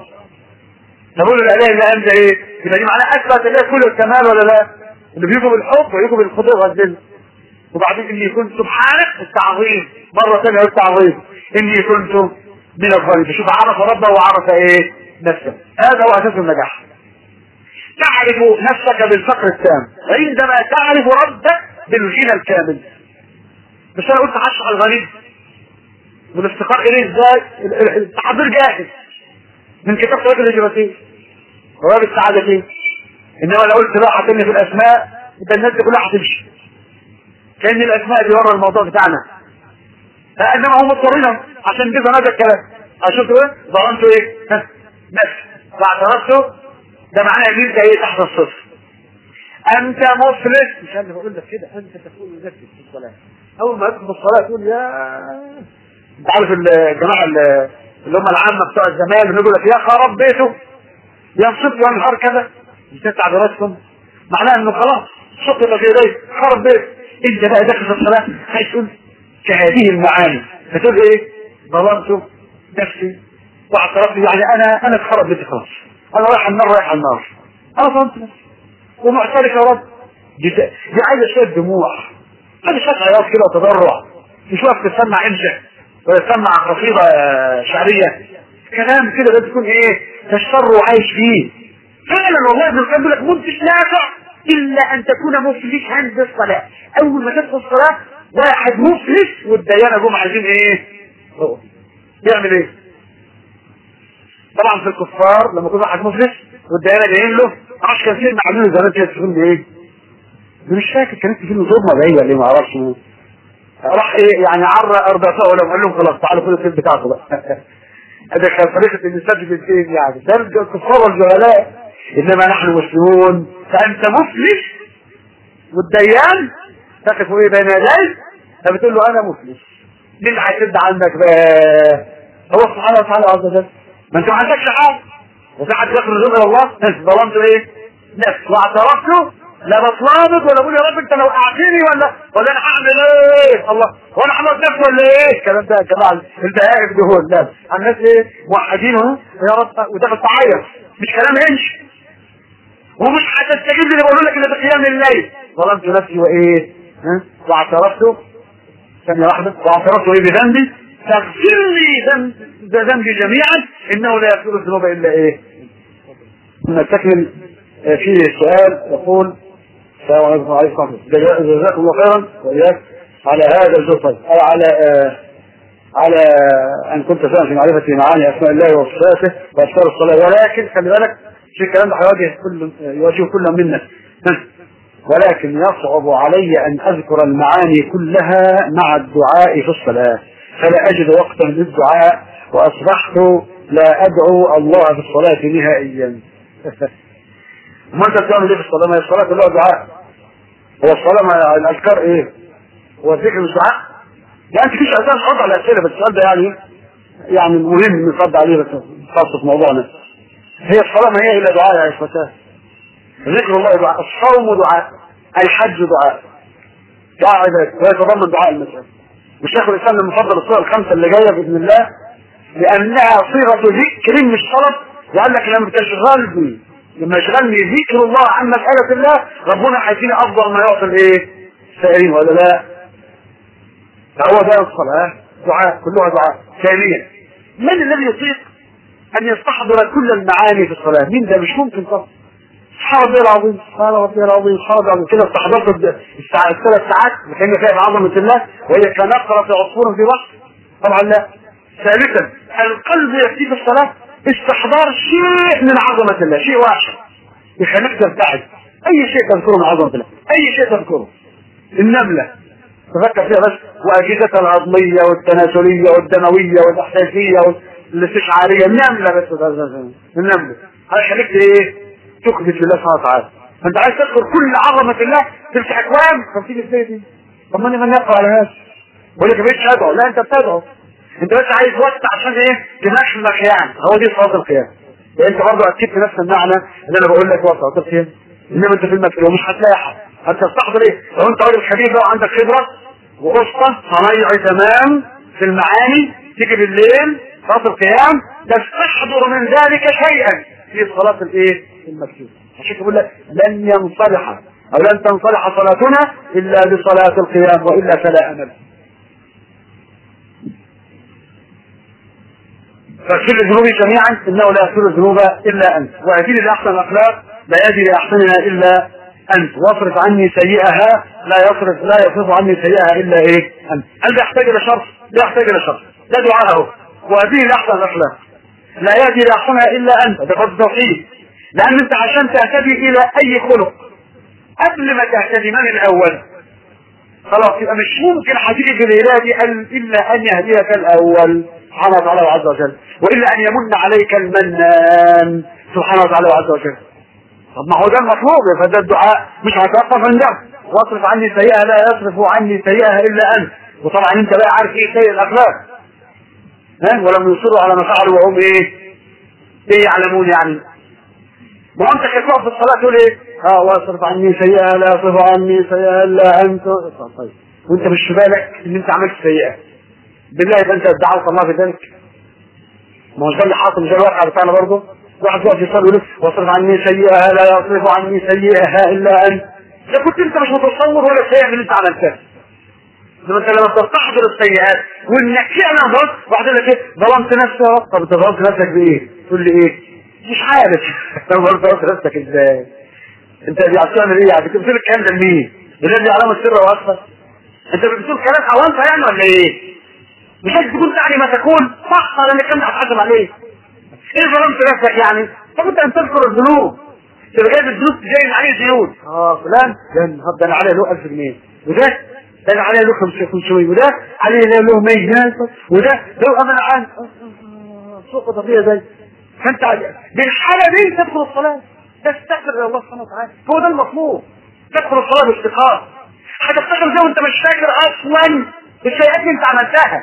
نقول لا اله الا انت ايه؟ يبقى دي معناها اثبت الله كل الكمال ولا لا؟ اللي بيجوا بالحب ويجوا بالخضوع والذل. وبعدين اني كنت سبحانك التعظيم مره ثانيه التعظيم اني كنت من الظالمين. شوف عرف ربه وعرف ايه؟ نفسه. هذا هو اساس النجاح. تعرف نفسك بالفقر التام عندما تعرف ربك بالغنى الكامل. بس انا قلت هشرح الغني والافتقار اليه ازاي؟ التحضير جاهز من كتاب طريق الهجرتين وباب السعادتين. انما لو قلت لا هتني في الاسماء يبقى الناس كلها هتمشي كأن الاسماء دي ورا الموضوع بتاعنا. فانما هم مضطرين عشان كده هذا الكلام. اشوفوا ايه؟ ظلمتوا ايه؟ نفسي واعترفتوا. ده معناه ان انت ايه؟ تحت الصفر. انت مفلس. مش انا بقول لك كده، انت تقول لنفسك في الصلاه اول ما تدخل الصلاه تقول يا انت عارف الجماعه اللي هم العامه بتوع الزمان اللي يقول لك يا خراب بيته ينصب وينهار كذا. مش تعبيراتكم معناها انه خلاص شط اللي في ايديك خرب بيته. انت بقى داخل في الصلاه عايز تقول كهذه المعاني فتقول ايه؟ ظلمت نفسي واعترفت. يعني انا انا اتخرب بيتي خلاص، انا رايح النار رايح النار، انا ظلمت نفسي ومعترف يا رب. دي, دي عايزه شويه دموع، عايزه شويه عياط كده وتضرع، مش واقف تسمع انشا ولا تسمع قصيده شعريه كلام كده. ده تكون ايه؟ تشر وعايش فيه فعلا. والله ابن القيم بيقول لك مفلس نافع الا ان تكون مفلسا بالصلاه. اول ما تدخل الصلاه واحد مفلس والديانه جم عايزين ايه؟ هو يعمل ايه؟ طبعا في الكفار لما يكون واحد مفلس والديانه جايين له عشان كان فيلم عاملينه زمان كده تقول لي ايه؟ مش فاكر كانت فيلم ظلمه باين اللي ما اعرفش مين. راح ايه يعني عرى ارضعته ولا قال لهم خلاص تعالوا خدوا الفيلم بتاعكم بقى. هذا كان طريقه الانسان في الفيلم يعني. ده الكفار والجهلاء. انما نحن مسلمون فانت مفلس والديان تقف ايه بين يديك فبتقول له انا مفلس. مين اللي هيسد عنك بقى؟ هو سبحانه وتعالى عز وجل. ما انت ما عندكش حاجه وفي حد يخرج من الله. ظلمت ايه؟ نفسي واعترفت. لا بطلبك ولا بقول يا رب انت لو اعطيني ولا ولا انا هعمل ايه؟ الله وانا حمد نفسي ولا ايه؟ الكلام ده يا جماعه البهائم دول لا الناس ايه؟ موحدين اهو يا رب وداخل تعيط مش كلام يمشي ومش هتستجيب لي بقول لك الا بقيام الليل. ظلمت نفسي وايه؟ ها؟ واعترفت ثانيه واحده واعترفت ايه بذنبي فاغفر لي ذنبي جميعا انه لا يغفر الذنوب الا ايه؟ نستكمل فيه السؤال يقول السلام عليكم جزاكم الله خيرا واياك على هذا الجزء او على آه على ان كنت فاهم في معرفه معاني اسماء الله وصفاته واذكار الصلاه. ولكن خلي بالك في الكلام ده هيواجه كل يواجه كل منا ولكن يصعب علي ان اذكر المعاني كلها مع الدعاء في الصلاه فلا اجد وقتا للدعاء واصبحت لا ادعو الله في الصلاه نهائيا. ما انت بتعمل ايه في الصلاه؟ ما الصلاه كلها دعاء. هو الصلاه الاذكار ايه؟ هو الذكر مش دعاء؟ يعني مفيش اساس حط على الاسئله بس السؤال ده يعني يعني مهم نرد عليه بس خاصه في موضوعنا. هي الصلاه ما هي الا دعاء يا اخوتاه. ذكر الله دعاء، الصوم دعاء، الحج دعاء، دعاء عباده ويتضمن دعاء المساء. والشيخ الاسلام المفضل الصور الخمسه اللي جايه باذن الله لانها صيغه ذكر مش طلب. وقال لك لما تشغلني لما يشغلني ذكر الله عن مساله الله ربنا هيديني افضل ما يعطي الايه؟ السائلين ولا لا؟ فهو ده الصلاه دعاء كلها دعاء. ثانيا من الذي يطيق ان يستحضر كل المعاني في الصلاه؟ مين ده؟ مش ممكن طبعا. سبحان ربي العظيم سبحان ربي العظيم سبحان ربي العظيم. كده استحضرت الساعة الثلاث ساعات كأن فيها عظمة الله وهي كنقرة عصفور في بحر. طبعا لا. ثالثا القلب يكفي في الصلاة استحضار شيء من عظمة الله، شيء واحد يخليك تبتعد. أي شيء تذكره من عظمة الله، أي شيء تذكره. النملة تفكر فيها بس وأجهزتها العظمية والتناسلية والدموية والإحساسية والاستشعارية. النملة بس النملة هيخليك ايه؟ تخبت لله سبحانه وتعالى. فانت عايز تذكر كل عظمة الله تفتح اكوان فتيجي ازاي دي؟ طب ما انا من يقرأ على هذا بقول لك مش ادعو. لا انت بتدعو، انت بس عايز وقت عشان ايه؟ تنشمك يعني. هو دي صلاة القيام. انت برضه اكيد في نفس المعنى اللي انا بقول لك وقت صلاة القيام. انما انت في المكتب ومش هتلاقي حد هتستحضر ايه؟ لو انت راجل خبير بقى وعندك خبرة وقصة صنايعي تمام في المعاني، تيجي بالليل صلاة القيام تستحضر من ذلك شيئا في صلاة الايه؟ المكتوب. عشان بقول لك لن ينصلح او لن تنصلح صلاتنا الا بصلاة القيام والا فلا امل. فاغفر ذنوبي جميعا انه لا يغفر الذنوب الا انت، واهدني لاحسن الاخلاق لا يهدي لاحسنها الا انت، واصرف عني سيئها لا يصرف لا يصرف عني سيئها الا ايه؟ انت. هل يحتاج الى شرط؟ لا يحتاج الى شرط، ده دعاءه. واهدني لاحسن الاخلاق لا يهدي لاحسنها الا انت، ده فرض توحيد. لان انت عشان تهتدي الى اي خلق قبل ما تهتدي من الاول؟ خلاص يبقى مش ممكن هتيجي في الاله دي الا ان يهديك الاول سبحانه وتعالى وعز وجل، والا ان يمن عليك المنان سبحانه وتعالى وعز وجل. طب ما هو ده المطلوب، فده الدعاء مش هتوقف عنده. واصرف عني سيئها لا يصرف عني سيئها الا انت. وطبعا انت بقى عارف ايه سيء الاخلاق، ها؟ ولم يصروا على ما فعلوا وهم ايه؟ ايه يعلمون يعني. ما انت كتبت في الصلاه تقول ايه؟ اه واصرف عني سيئها لا يصرف عني سيئها الا انت. طيب وانت مش في بالك ان انت عملت سيئه بالله يبقى انت ادعوت الله بذلك؟ ما هو ده اللي حاصل، مش ده الواقع بتاعنا برضه. واحد واقف يصلي يقول واصرف عني سيئها لا يصرف عني سيئها الا انت. ده كنت انت مش متصور ولا سيئه من اللي انت عملتها. لما انت لما تستحضر السيئات وانك فعلا ظلمت وبعدين لك ايه؟ ظلمت نفسك. طب انت ظلمت نفسك بايه؟ تقول لي ايه؟ مش عارف. طب ظلمت نفسك ازاي؟ انت بتعمل ايه يعني؟ بتقول الكلام ده لمين؟ الذي يعلم السر واخفى. انت بتقول كلام اوانطه يعني ولا ايه؟ مش عايز تقول يعني ما تكون صح لان الكلام ده هتحاسب عليه. ايه ظلمت نفسك يعني؟ طب انت ان تذكر الذنوب تبقى جايب الذنوب جاي عليه ديون. اه فلان ده ده انا عليه له ألف جنيه، وده ده عليه له خمسمية، وده عليه له مية، وده له امل عن سوق طبيعي زي. فانت بالحاله دي تدخل الصلاه تستغفر الى الله سبحانه وتعالى. هو ده المطلوب، تدخل الصلاه باستقامه. هتفتكر زي وانت مش فاكر اصلا السيئات اللي انت عملتها.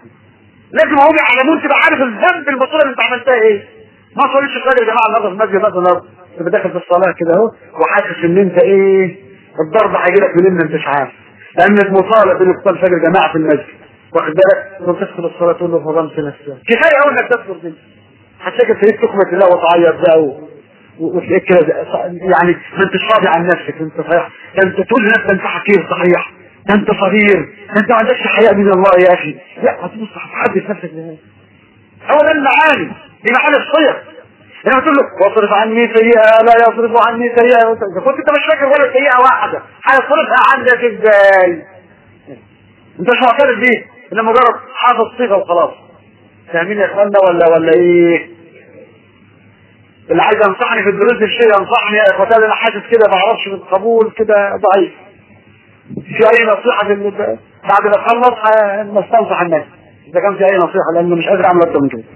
لازم هم يعلمون تبقى عارف الذنب البطوله اللي انت عملتها ايه. ما صليتش الفجر يا جماعه النهارده في المسجد مثلا، تبقى داخل في الصلاه كده اهو وحاسس ان انت ايه الضرب هيجي لك منين ما انتش عارف، لانك مطالب بانك تصلي الفجر يا جماعه في المسجد، واخد بالك؟ وتدخل الصلاه تقول له فضلت نفسك. كفايه قوي انك تذكر دي، هتلاقي تريد تكمل الله وتعيط بقى وتلاقيك كده يعني ما انتش راضي عن نفسك. انت صحيح انت تقول لنفسك انت حكيم صحيح، انت صغير، انت ما عندكش حياء من الله يا اخي. لا هتبص هتحدث نفسك بهذا. هو ده المعاني دي محل الصيغ. لما تقول له واصرف عني سيئه لا يصرف عني سيئه، اذا كنت انت مش فاكر ولا سيئه واحده هيصرفها عندك ازاي؟ انت مش معترف بيه، انما مجرد حافظ صيغه وخلاص. فاهمين يا اخوانا ولا ولا ايه؟ اللي عايز ينصحني في الدروس الشيء ينصحني يا اخواتي، انا حاسس كده ما اعرفش بالقبول كده ضعيف. في اي نصيحه في بعد ما اخلص نستنصح الناس اذا كان في اي نصيحه، لان مش قادر اعمل اكتر من كده.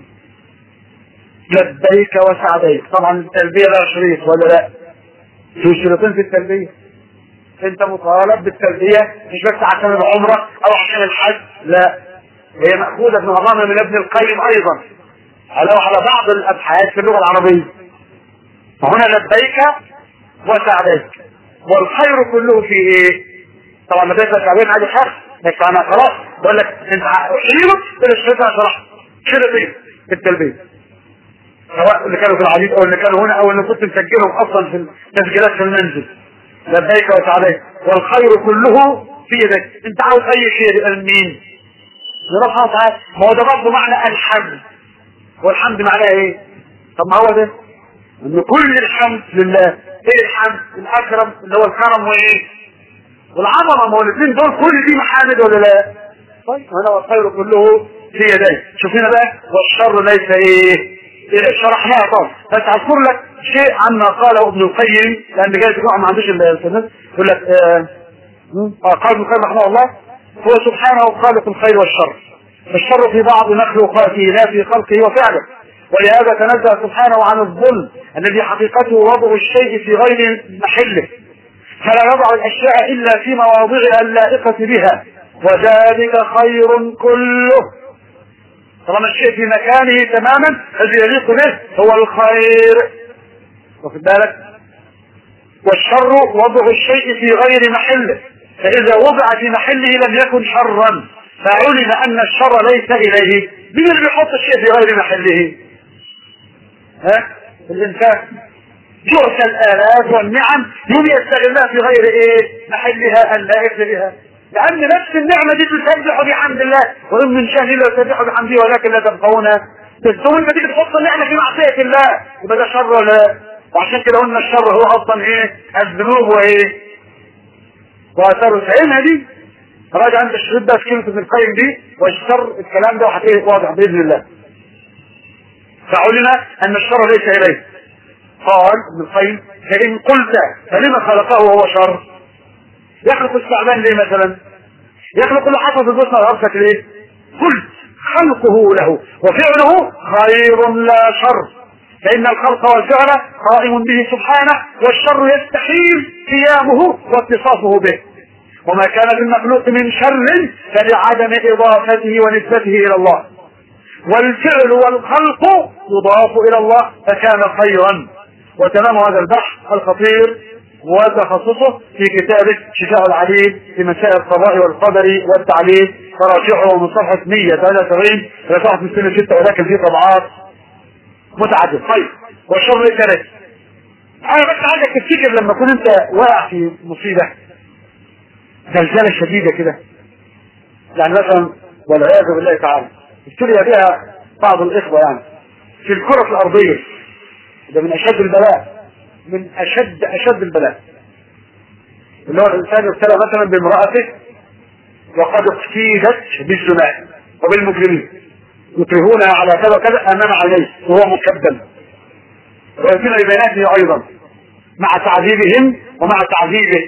لبيك وسعديك. طبعا التلبيه لها شريط ولا لا؟ في شريطين في التلبيه. انت مطالب بالتلبيه مش بس عشان العمره او عشان الحج، لا، هي ماخوذه من نظام من ابن القيم ايضا على على بعض الابحاث في اللغه العربيه. فهنا لبيك وسعديك والخير كله في ايه؟ طبعا لبيك وسعديك هذه حرف، بس انا خلاص بقول لك انت شيله بالشريط شرح شريطين في التلبيه، سواء اللي كانوا في العديد او اللي كانوا هنا او اللي كنت مسجلهم اصلا في التسجيلات في المنزل. لبيك وسعديك والخير كله في يدك. انت عاوز اي شيء يبقى مين؟ لرب سبحانه وتعالى. ما هو ده برضه معنى الحمد، والحمد معناه ايه؟ طب ما هو ده ان كل الحمد لله. ايه الحمد؟ الاكرم اللي هو الكرم وايه؟ والعظمه. ما هو الاثنين دول كل دي محامد ولا لا؟ طيب هنا والخير كله في يديه. شوف هنا بقى والشر ليس ايه؟ إيه شرحناها طبعا. بس اذكر لك شيء عما قاله ابن القيم لان جاي تقول ما عندوش الناس يقول لك اه, آه قال ابن القيم رحمه الله هو سبحانه خالق الخير والشر. الشر في بعض مخلوقاته لا في خلقه وفعله، ولهذا تنزه سبحانه عن الظلم الذي حقيقته وضع الشيء في غير محله، فلا يضع الاشياء الا في مواضعها اللائقه بها، وذلك خير كله. طالما الشيء في مكانه تماما الذي يليق به هو الخير. واخد بالك؟ والشر وضع الشيء في غير محله، فاذا وضع في محله لم يكن شرا، فعلم ان الشر ليس اليه. مين اللي بيحط الشيء في غير محله؟ ها؟ الانسان. يؤتى الالات والنعم يوم يستغلها في غير ايه؟ محلها اللائق بها، لان نفس النعمه دي تسبح بحمد الله، وان من شأنه الا يسبح بحمده ولكن لا تفقهون تسبحون. انت تيجي تحط النعمه في معصيه الله يبقى ده شر ولا؟ وعشان كده قلنا الشر هو اصلا ايه؟ الذنوب وايه؟ واثار العلم دي. راجع انت الشريط ده في كلمه ابن القيم دي والشر الكلام ده وهتلاقيه واضح باذن الله. فعلم ان الشر ليس اليه. قال ابن القيم فان قلت فلما خلقه وهو شر؟ يخلق الثعبان ليه مثلا؟ يخلق اللي حصل في البطن والارض ليه؟ قلت خلقه له وفعله خير لا شر، فان الخلق والفعل قائم به سبحانه، والشر يستحيل قيامه واتصافه به. وما كان للمخلوق من شر فلعدم اضافته ونسبته الى الله، والفعل والخلق يضاف الى الله فكان خيرا. وتمام هذا البحث الخطير وتخصصه في كتابه شفاء العليل في مسائل القضاء والقدر والتعليل، فراجعه من صفحه مئة وثلاثة وسبعين الى صفحه مئتين وستة، ولكن في طبعات متعدده. طيب والشر ليس لك. انا بس عايزك تفتكر لما تكون انت واقع في مصيبه زلزالة شديدة كده، يعني مثلا والعياذ بالله تعالى ابتلي بها بعض الإخوة يعني في الكرة الأرضية، ده من أشد البلاء، من أشد أشد البلاء، اللي هو الإنسان يبتلى مثلا بامرأته وقد اقتيدت بالزنا وبالمجرمين يكرهونها على كذا كذا أمام عينيه وهو مكبل، ويأتينا ببيناته أيضا مع تعذيبهم ومع تعذيبه،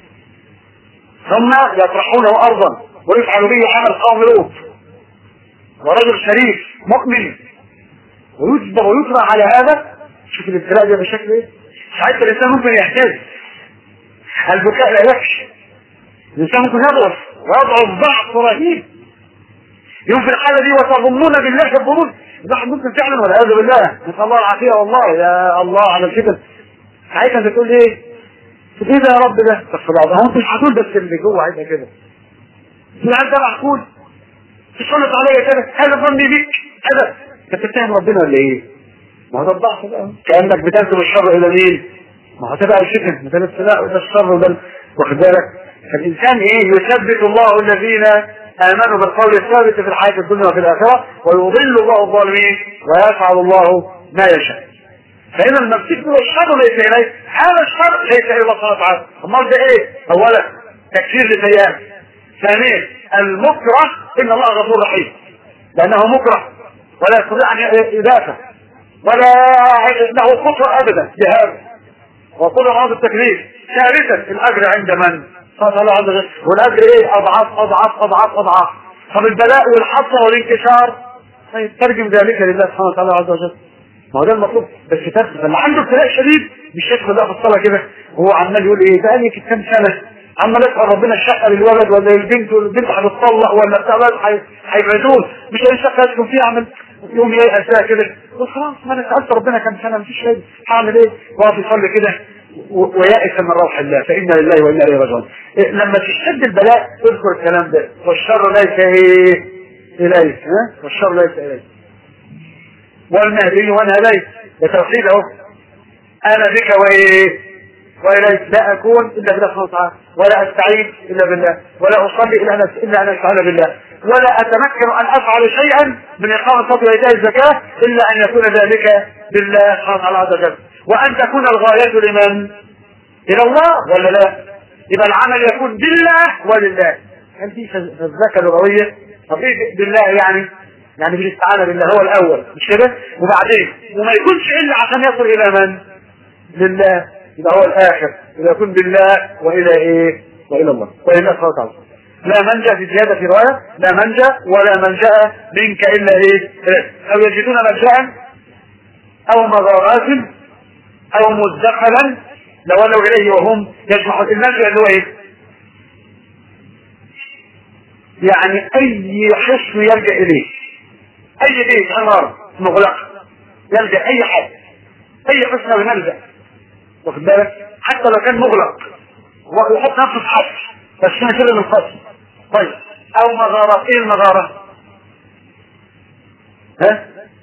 ثم يطرحونه ارضا ويفعل به عمل قوم لوط، ورجل شريف مؤمن ويجبر ويطرح على هذا. شوف الابتلاء ده بشكل ايه؟ ساعتها الانسان ممكن يحتاج، البكاء لا يكفي، الانسان ممكن يضعف ويضعف ضعف رهيب. يوم في الحاله دي وتظنون بالله الظنون، الواحد ممكن فعلا والعياذ بالله نسال الله العافيه والله يا الله على الفتن. ساعتها انت تقول ايه؟ ايه ده يا رب ده؟ طب هو انت مش هتقول بس اللي جوه عايزها كده. العيال ده معقول؟ تسلط عليا كده، هذا ظني بيك، هذا انت بتتهم ربنا ولا ايه؟ ما هو ده الضعف بقى، كانك بتنسب الشر الى مين؟ ما هو ده بقى الفتن، ما ده الابتلاء وده الشر وده واخد بالك؟ فالانسان ايه؟ يثبت الله الذين امنوا بالقول الثابت في الحياه الدنيا وفي الاخره، ويضل الله الظالمين ويفعل الله ما يشاء. فإذا المسيح هو الشر ليس إليه، هذا الشر ليس إلى الله سبحانه وتعالى. أمال ده إيه؟ أولا تكفير لسيئات، ثانيا المكره إن الله غفور رحيم لأنه مكره ولا يستطيع أن يدافع ولا له خطوة أبدا بهذا، وكل هذا التكليف. ثالثا الأجر عند من؟ قال الله عز وجل، والأجر إيه؟ أضعاف أضعاف أضعاف أضعاف. طب البلاء والحصر والانكسار يترجم ذلك لله سبحانه وتعالى عز وجل. ما هو ده المطلوب، بس تفهم اللي عنده ابتلاء شديد مش يدخل بقى في الصلاه كده وهو عمال يقول ايه بقى لي كام سنه عمال اسال ربنا الشقه للولد ولا للبنت والبنت هتتطلق ولا بتاع هيبعدون مش لاقي شقه اسكن فيها، اعمل يوم ييأس كده وخلاص ما انا سالت ربنا كام سنه مفيش فايده، هعمل ايه؟ واقف يصلي كده ويائس من روح الله، فانا لله وانا اليه راجعون. لما تشتد البلاء اذكر الكلام ده، والشر ليس ايه؟ اليه، ها؟ والشر ليس اليه. والمهدي وانا اليه، ده توحيد اهو. انا بك وايه؟ واليك لا اكون الا بالله سبحانه وتعالى، ولا استعين الا بالله، ولا اصلي الا ان الا ان استعين بالله، ولا اتمكن ان افعل شيئا من اقامه الصلاه وايتاء الزكاه الا ان يكون ذلك بالله سبحانه وتعالى عز وجل، وان تكون الغايه لمن؟ الى الله ولا لا؟ يبقى العمل يكون بالله ولله. هل في فزلكه لغويه؟ طب ايه بالله يعني؟ يعني بالاستعانه بالله هو الاول مش كده؟ وبعدين وما يكونش الا عشان يصل الى من؟ لله، يبقى هو الاخر، يبقى يكون بالله والى ايه؟ والى الله والى الله سبحانه وتعالى. لا منجا في زياده في روايه، لا منجا ولا منجا منك الا ايه؟ او يجدون ملجا او مغارات او مدخلا لولوا اليه وهم يجمعون. الملجا اللي هو ايه؟ يعني اي حصن يلجا اليه، اي بيت عمار مغلق يلجا اي حد، اي حصن يلجا، واخد بالك؟ حتى لو كان مغلق ويحط نفسه في حبس بس ما يصير من الفصل. طيب او مغارة. ايه المغارة؟ ها؟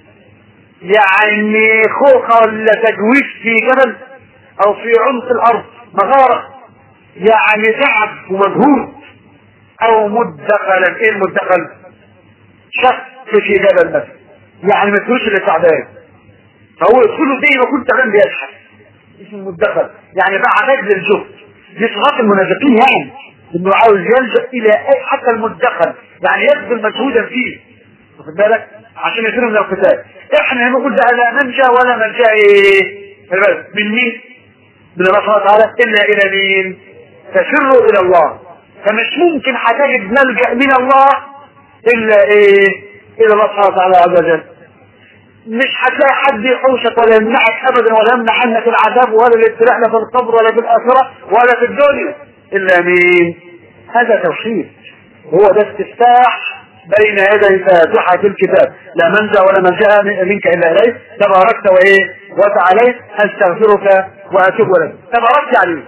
يعني خوخة ولا تجويف في جبل او في عمق الارض، مغارة يعني تعب ومجهود. او مدخلا. ايه المدخل؟ شك في جبل مثلا، يعني ما تقولش اللي تعبان فهو يدخله زي ما كنت تعبان بيضحك، اسمه مدخل، يعني بقى رجل الجهد. دي صفات المنافقين، يعني انه عاوز يلجأ الى اي حتى المدخل، يعني يبذل مجهودا فيه، واخد بالك؟ عشان يصير من القتال. احنا هنقول ده لا منجا ولا ملجا ايه؟ من مين؟ من الله سبحانه وتعالى الا الى مين؟ تسروا الى الله. فمش ممكن هتجد ملجأ من الله الا ايه؟ الى الله سبحانه وتعالى عز وجل. مش هتلاقي حد يحوشك ولا يمنعك ابدا ولا يمنع عنك العذاب ولا الابتلاء لا في القبر ولا في الاخره ولا في الدنيا الا مين؟ هذا توحيد، هو ده استفتاح بين يدي فاتحة الكتاب. لا منجا ولا ملجا منك الا اليه، تباركت وايه وتعالى، استغفرك واتوب اليك. تباركت عليه.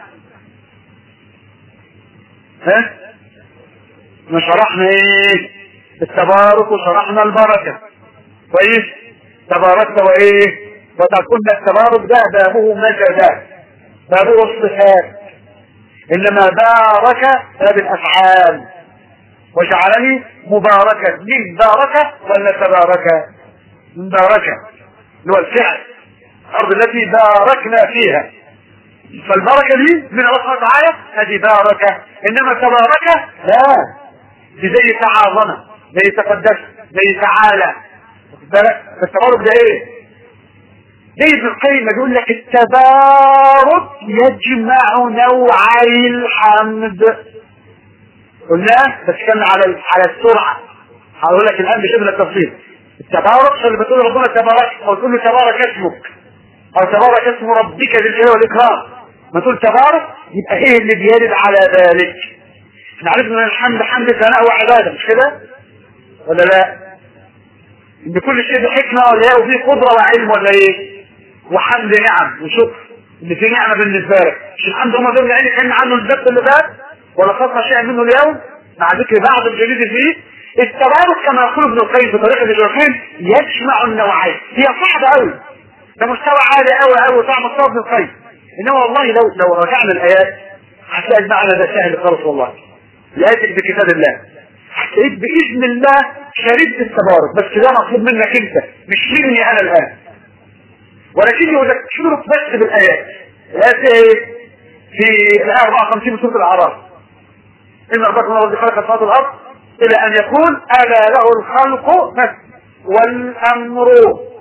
ها؟ ما شرحنا ايه؟ التبارك وشرحنا البركه كويس. تباركت وايه وتكون التبارك ده بابه مجدا، بابه الصفات، انما بارك باب الافعال. وجعلني مباركا. من باركه ولا تباركه؟ من باركه اللي هو الفعل، الارض التي باركنا فيها، فالبركه دي من الله سبحانه وتعالى، هذه باركه. انما تباركه لا، دي زي تعاظم، زي تقدس، زي تعالى. فالتبارك ده ايه؟ زي ابن القيم بيقول لك التبارك يجمع نوعي الحمد. قلنا بس كان على على السرعه، هقول لك الان بشبه التفصيل. التبارك اللي بتقول ربنا تبارك، او تقول له تبارك اسمك، او تبارك اسم ربك ذي الجلال والاكرام. ما تقول تبارك يبقى ايه اللي بيرد على ذلك؟ احنا عرفنا ان الحمد حمد ثناء وعباده، مش كده ولا لا؟ ان كل شيء بحكمه ولا ايه، وفيه قدره وعلم ولا ايه؟ وحمد نعم وشكر ان في نعمه بالنسبه لك. مش الحمد هم دول يعني كان عنه الذات اللي فات ولا خاصه شيئا منه اليوم مع ذكر بعض الجديد فيه. التبارك كما يقول ابن القيم في طريقه الجوفين يجمع النوعين. هي صعبه قوي، ده مستوى عالي قوي قوي طعم الصوت ابن القيم، انما والله لو لو رجعنا الايات هتلاقي المعنى ده سهل خالص. والله الايات بكتاب الله هتلاقيك باذن الله شربت التبارك، بس ده مطلوب منك انت مش مني انا الان، ولكن يذكرك بس بالايات. الايات ايه؟ في الايه أربعة وخمسين من سوره الاعراف، ان ربكم هو الذي خلق السماوات والارض الى ان يقول الا له الخلق والامر،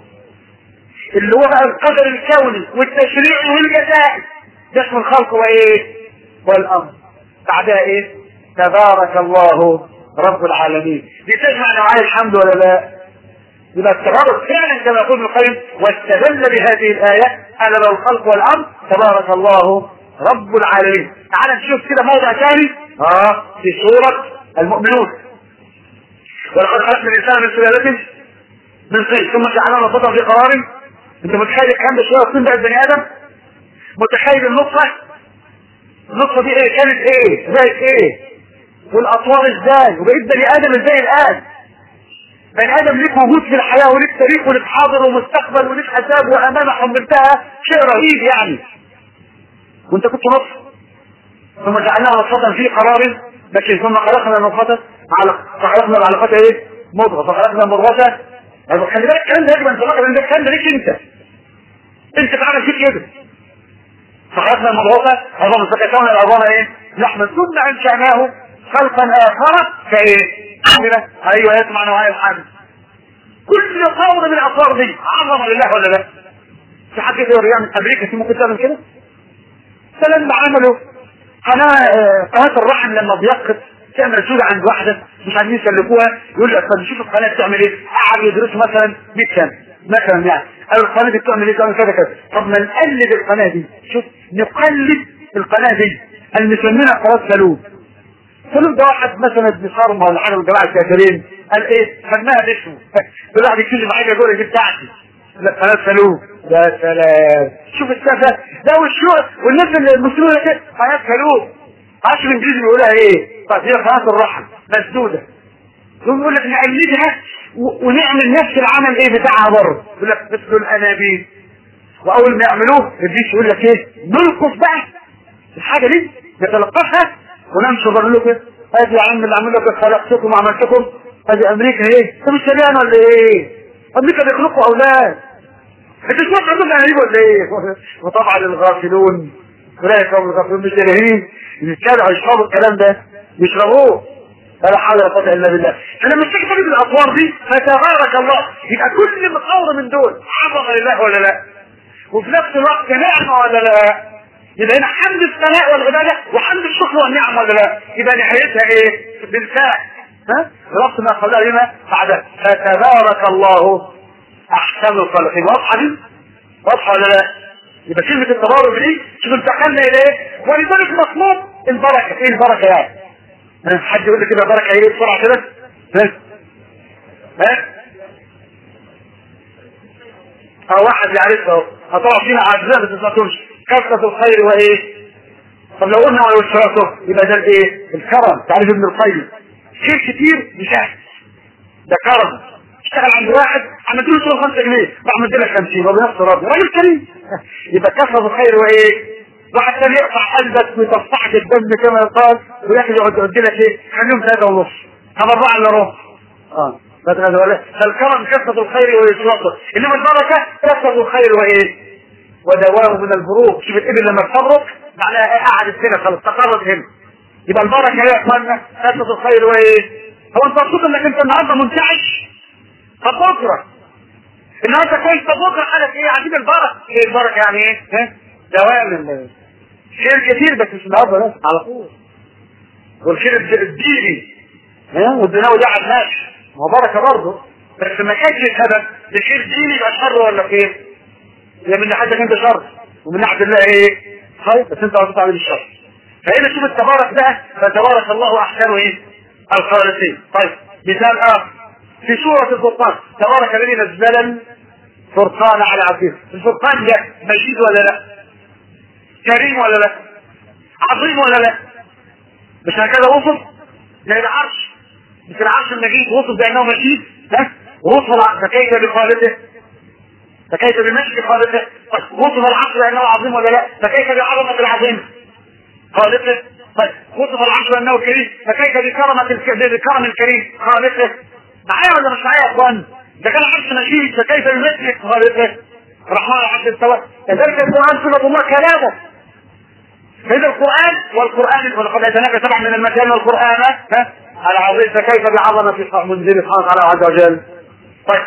اللي هو بقى القدر الكوني والتشريع والجزاء، ده اسم الخلق وايه؟ والامر. بعدها ايه؟ تبارك الله رب العالمين. دي تجمع نوعي الحمد ولا لا؟ يبقى التبارك فعلا كما يقول ابن القيم واستدل بهذه الايه الا له الخلق والامر تبارك الله رب العالمين. تعال نشوف كده موضع ثاني اه في سوره المؤمنون. ولقد خلقنا الانسان من سلاله من طين ثم جعلنا نطفه في قرار. انت متخيل الكلام ده شويه طين بقى بني ادم؟ متخيل النطفه؟ النطفه دي ايه كانت ايه؟ زي ايه؟ والاطوار ازاي؟ وبقيت بني ادم ازاي الان؟ بني ادم ليك وجود في الحياه وليك تاريخ وليك حاضر ومستقبل وليك حساب وامانه حملتها، شيء رهيب يعني. وانت كنت نص. ثم جعلناها نطفة في قرار لكن ثم خلقنا نطفة على فخلقنا العلاقات ايه؟ مضغة فخلقنا مضغة. خلي بالك الكلام ده يجب ان تفكر ان ده الكلام ده ليك انت. انت تعمل فيك كده. فخلقنا المضغة عظام فكسونا العظام ايه؟ لحما ثم انشأناه خلقا اخر كايه؟ عندنا ايوه يسمع نوعية الحمد. كل قول من الاطوار دي عظمة لله ولا لا؟ في حد يقدر يعمل امريكا في ممكن تعمل كده؟ فلما عملوا قناة قناة الرحم لما بيسقط تعمل سودة عند واحدة مش عايزين يسلكوها يقول لك طب نشوف القناة بتعمل ايه؟ قعد يدرسوا مثلا مية سنة مثلا يعني قالوا القناة دي بتعمل ايه؟ تعمل كذا كذا. طب ما نقلد القناة دي، شوف نقلد القناة دي اللي مسمينها قناة سلوم. سلوم ده واحد مثلا ابن صارم ولا حاجة من جماعة الكافرين قال ايه؟ سماها باسمه. كل واحد يتكلم معايا يقول دي بتاعتي. لا قناة سلوم. يا سلام شوف السفة ده والشوق والناس المسلمين كده قناة سلوم. عشر انجليزي بيقولها ايه؟ طب هي قناة الرحم مسدودة. يقول لك نقلدها ونعمل نفس العمل ايه بتاعها بره. يقول لك مثل الانابيب. واول ما يعملوه الجيش يقول لك ايه؟ نلقف بقى الحاجة دي نتلقفها ونمشي بره له كده. ادي يا عم اللي عمل لك خلقتكم وعملتكم. ادي امريكا ايه؟ انت مش شبيان ولا ايه؟ امريكا بيخلقوا اولاد. انت شو عندهم انابيب ولا ايه؟ وطبعا الغافلون اولئك هم الغافلون مش جاهلين يتكلموا يشربوا الكلام ده يشربوه. فلا حول ولا قوه الا بالله. فلما تيجي تجد الاطوار دي فتبارك الله يبقى كل مقاومه من دول عظمه لله ولا لا؟ وفي نفس الوقت نعمه ولا لا؟ يبقى هنا حمد الثناء والعباده وحمد الشكر والنعم ولا لا؟ يبقى نهايتها ايه؟ بالفاء. ها؟ ربط ما قبلها هنا بعد فتبارك الله احسن الخالقين. واضحه دي؟ واضحه ولا لا؟ يبقى كلمه التبارك دي شوف انتقلنا الى ايه؟ ولذلك مطلوب البركه. ايه البركه يعني؟ حد يقول لي كده بركه ايه بسرعه كده؟ ها؟ ها؟ اه واحد يعرفها اهو. هطلع فينا عجزاء ما تسمعتوش كثرة الخير وايه؟ طب لو قلنا ولو اشتركته يبقى ده الايه؟ الكرم. تعرف ابن القيم خير كتير مشاهد ده كرم. اشتغل عند واحد عملت له شغل خمسة جنيه راح مديله خمسين وبنفس راضي راجل كريم. يبقى كثرة الخير وايه؟ واحد تاني يقطع قلبك ويتصحك الدم كما يقال وياخد يقعد يقعد لك ايه؟ خليهم ثلاثة ونص طب اربعة الا ربع. اه فالكرم كثرة الخير ويسوقه. انما البركة كثرة الخير وايه؟ ودواه من البروق. شوف الابن لما تفرق معناها قعدت هنا خلاص تقرب هنا. يبقى البركة يا اخوانا كثرة الخير وايه؟ هو انت مبسوط انك انت النهارده منتعش؟ طب بكره النهارده كويس. طب بكره حالك ايه؟ عايزين البركة. ايه البركة يعني ايه؟ ها؟ دوام خير كتير بس مش النهارده بس على طول. والخير الديني ها والدنيوي ده عدناش ما هو بركة برضه بس ما كانش سبب لخير ديني يبقى شر ولا خير؟ يا من ناحيتك انت شر ومن ناحية الله ايه؟ خير بس انت عاوز تعمل الشر. فهنا شوف التبارك ده فتبارك الله احسن ايه؟ الخالقين. طيب مثال اخر في سورة الفرقان تبارك الذي نزل الفرقان على عبده. الفرقان ده مجيد ولا لا؟ كريم ولا لا؟ عظيم ولا لا؟ مش هكذا وصف؟ لا العرش مش العرش المجيد وصف بانه مجيد ها؟ وصف فكيف بخالقه؟ فكيف بمجد خالقه؟ وصف العرش بانه عظيم ولا لا؟ فكيف بعظمة العظيم خالقه؟ طيب وصف العرش بانه كريم فكيف بكرمة بكرم الكريم خالقه؟ معايا ولا مش معايا يا اخوان؟ ده كان عرش مجيد فكيف بمجد خالقه؟ الرحمن على عرش استوى. كذلك القرآن سنة الله كلامه. فإذا القرآن والقرآن ولقد أتناك سبعا من المكان والقرآن ها العظيم فكيف بعظمة منزل سبحانه وتعالى عز وجل. طيب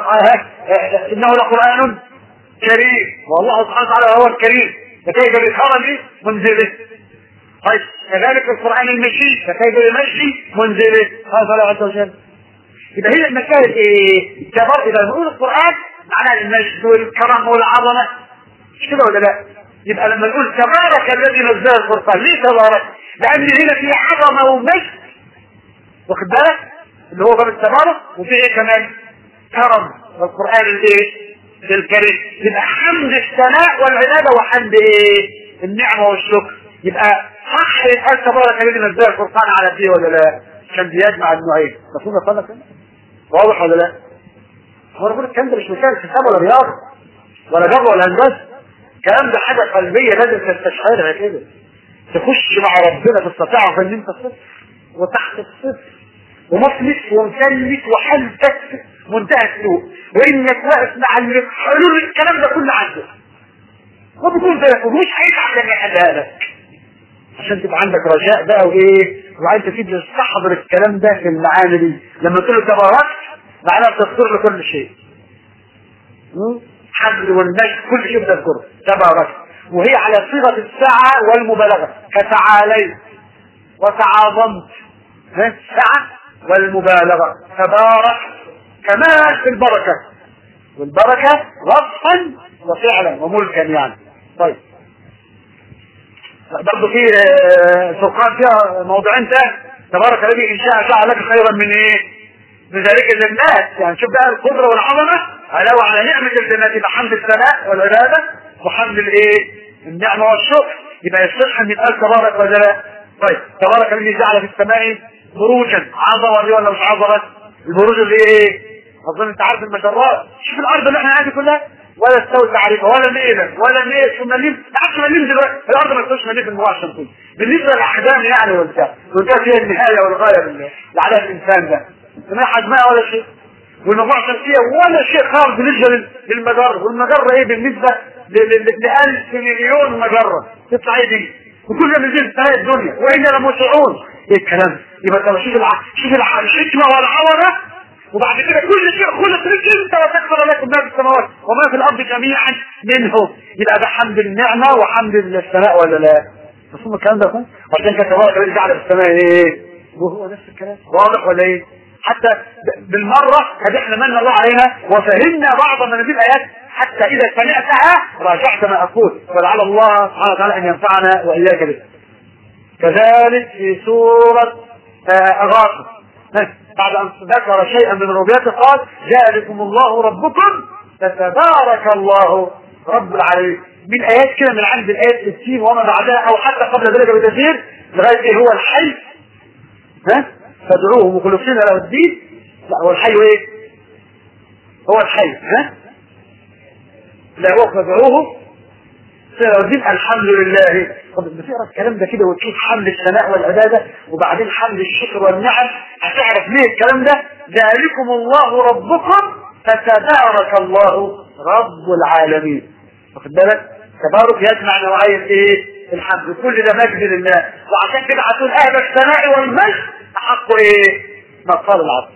إنه لقرآن كريم والله سبحانه وتعالى هو الكريم فكيف بكرم منزله. طيب كذلك القرآن المجيد فكيف بمجد منزله سبحانه وتعالى عز وجل. يبقى هي المسائل ايه؟ كبر إذا نقول القرآن معناه المجد والكرم والعظمة مش كده ولا لا؟ يبقى لما نقول تبارك الذي نزل الفرقان ليه تبارك؟ لأن هنا في عظمة ومجد واخد بالك؟ اللي هو باب التبارك وفي ايه كمان؟ كرم والقرآن الايه؟ الكريم. يبقى حمد الثناء والعبادة وحمد ايه؟ النعمة والشكر. يبقى صح يتقال تبارك الذي نزل الفرقان على فيه ولا لا؟ عشان بيجمع النوعين. مفهوم يا اخوانا كده؟ واضح ولا لا؟ هو انا بقول الكلام ده مش مثال حساب ولا رياضة ولا جبر ولا هندسة. الكلام ده حاجه قلبيه لازم تستشعرها كده. تخش مع ربنا تستطيع ان انت صفر وتحت الصفر ومفلس ومثلث وحالتك منتهى السوء، وانك واقف مع حلول الكلام ده كله عندك وبكون ده مش هيتعب لما يحلها لك، عشان تبقى عندك رجاء بقى وايه، وعايز تبدا تستحضر الكلام ده في المعاني دي. لما تقول له تبارك معناها بتذكر له كل شيء، حمد والمجد كل شيء بتذكره تبارك، وهي على صيغه السعه والمبالغه، كتعاليت وتعاظمت، السعه والمبالغه. تبارك كمال في البركه، والبركه وصفا وفعلا وملكا يعني. طيب برضه في فرقان فيها موضوعين تاني. تبارك الذي ان شاء جعل لك خيرا من ايه؟ بذلك الجنات. يعني شوف بقى القدره والعظمه علاوه على نعمه الجنات بحمد الثناء والعباده وحمد الايه؟ النعمه والشكر. يبقى يصح ان يتقال تبارك ولا لا؟ طيب تبارك الذي جعل في السماء بروجا. عظمه دي ولا مش عظمه؟ البروج اللي ايه؟ اظن انت عارف المجرات. شوف الارض اللي احنا قاعدين كلها ولا استوت عليها ولا ميلا ولا ميل شو مليم. تعرف مليم دلوقتي الارض ما تسويش مليم في الموضوع الشمسي بالنسبه للاحجام يعني والبتاع، وده فيها النهايه والغايه اللي عليها الانسان ده، ما حجمها ولا شيء، والمجموعه الشمسيه ولا شيء خالص بالنسبه للمجره. والمجره ايه بالنسبه ل ألف مليون مجره تطلع ايه دي؟ وكل ما نزل سماء الدنيا وانا لموسعون. ايه الكلام؟ يبقى طب شوف شوف الحكمه والعظمه. وبعد كده كل شيء خلق رجل انت وتكبر لكم ما في السماوات وما في الارض جميعا منه. يبقى ده حمد النعمه وحمد الثناء ولا لا؟ مفهوم الكلام ده؟ عشان كده تبارك الذي جعل في السماء ايه؟ وهو نفس الكلام. واضح ولا ايه؟ حتى بالمره قد احنا من الله علينا وفهمنا بعض من هذه الايات، حتى اذا سمعتها راجعت ما اقول، فلعل الله سبحانه وتعالى ان ينفعنا واياك به. كذلك في سوره غافر بعد ان ذكر شيئا من ربوبيته قال ذلكم الله ربكم فتبارك الله رب العالمين. من ايات كده من عند الايات ستين وما بعدها او حتى قبل ذلك بكثير لغايه ايه هو الحي. ها فادعوه مخلصين له الدين. لا هو الحي ايه؟ هو الحي. ها لا هو فادعوه له الدين الحمد لله. طب بتقرا الكلام ده كده وتشوف حمد الثناء والعباده وبعدين حمد الشكر والنعم، هتعرف ليه الكلام ده. ذلكم الله ربكم فتبارك الله رب العالمين. واخد بالك؟ تبارك يجمع نوعيه ايه؟ الحمد. كل ده مجد لله، وعشان كده هتقول اهل الثناء والمجد احق ايه؟ ما قال العبد.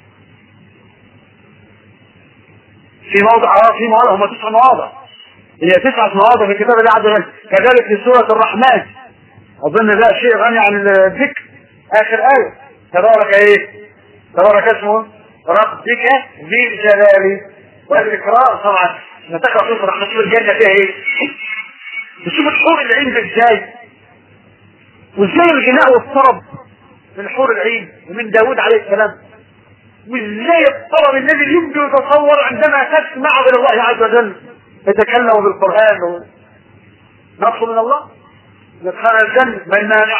في موضع اه في مواضع هم تسع مواضع، هي تسعة مواضع في الكتاب الله عز وجل. كذلك في سورة الرحمن اظن ده شيء غني عن الذكر. اخر آية تبارك ايه؟ تبارك اسمه ربك ذي الجلال والاكرام. طبعا لما تقرا سورة الرحمن تشوف الجنة فيها ايه؟ تشوف الحور العين ازاي، وازاي الغناء والطرب من حور العين ومن داود عليه السلام، وازاي الطرب الذي يمكن يتصور عندما تسمع من الله عز وجل يتكلم بالقرآن. نطلب من الله ندخل الجنة ما المانع.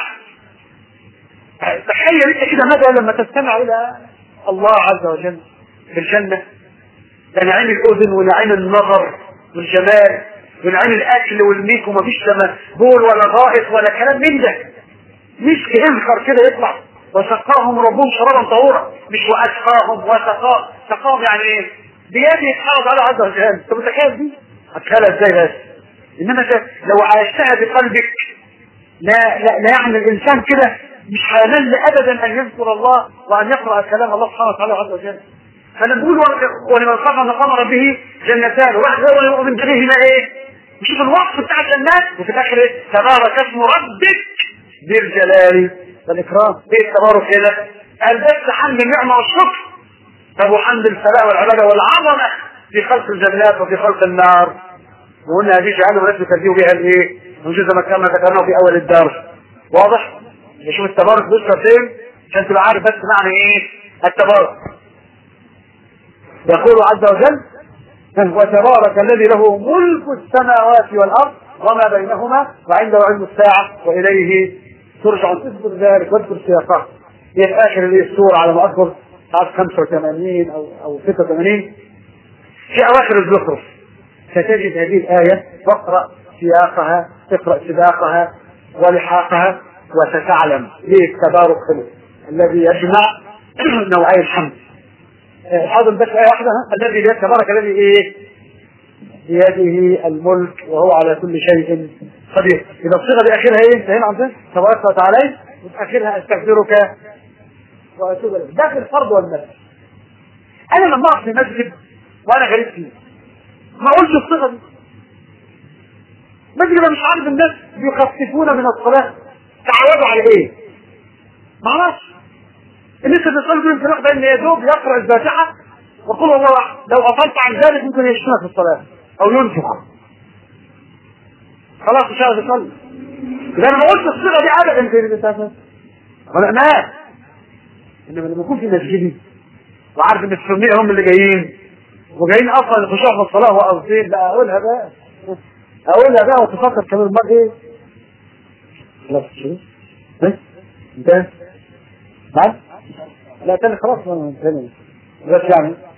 تخيل انت كده مدى لما تستمع الى الله عز وجل في الجنة، ده نعيم الاذن ونعيم النظر والجمال ونعيم الاكل والميك، ومفيش لما بول ولا غائط ولا كلام من ده، مش كهنخر كده يطلع. وسقاهم ربهم شرابا طهورا، مش واسقاهم وسقاهم. سقاهم يعني ايه؟ بيده يتحافظ على عز وجل. انت متخيل دي؟ هتخيلها ازاي بس؟ انما لو عايشتها بقلبك لا لا, لا يعني الانسان كده مش هيمل ابدا ان يذكر الله وان يقرا كلام الله سبحانه وتعالى عز وجل. فنقول ولمن خاف مقام ربه جنتان وواحد هو يؤمن بهما ايه؟ نشوف الوصف بتاع الجنات وفي الاخر ايه؟ تبارك اسم ربك ذي الجلال والاكرام. ايه التبارك هنا؟ قال بس حمد النعمه والشكر. طب وحمد الثناء والعباده والعظمه في خلق الجنات وفي خلق النار. وقلنا هذه جعلوا الناس يكذبوا بها الايه؟ نجوز ما كنا ذكرناه في اول الدرس. واضح؟ نشوف التبارك بيذكر فين عشان تبقى عارف بس معنى ايه التبارك. يقول عز وجل وتبارك الذي له ملك السماوات والارض وما بينهما وعنده علم الساعه واليه ترجعون. اذكر ذلك واذكر سياقه. هي في اخر السوره على ما اذكر ساعه خمسة وثمانين او او ستة وثمانين في اواخر الزخرف. ستجد هذه الآية واقرأ سياقها، اقرأ سباقها ولحاقها وستعلم ليه التبارك الذي يجمع نوعي الحمد. حاضر بس آية واحدة، الذي بيد تبارك الذي ايه؟ بيده الملك وهو على كل شيء قدير. إذا الصيغة دي آخرها ايه؟ انتهينا عن ذلك تبارك وتعالى، وآخرها استغفرك وأتوب إليك. ده في الفرض والنفل. أنا لما أقف في مسجد وأنا غريب فيه ما أقولش الصيغة دي. مسجد مش عارف الناس بيخففون من الصلاة، تعودوا على إيه؟ ما اعرفش. الناس اللي بيصلوا يمكن واحد ان يا دوب يقرأ الفاتحة وقل الله أحد، لو غفلت عن ذلك ممكن يشتمك في الصلاة أو ينفخ. خلاص مش عارف يصلي. إذا أنا ما قلت الصيغة دي أبدا في الرسالة ولا ما. إنما لما يكون في مسجدي وعارف إن السنية هم اللي جايين وجايين أصلا الخشوع في الصلاة وقصدين، لا أقولها بقى أقولها بقى وتفكر كمان مرة إيه؟ خلاص شو؟ بس انتهى؟ نعم؟ لا تاني خلاص ما انتهينا بس يعني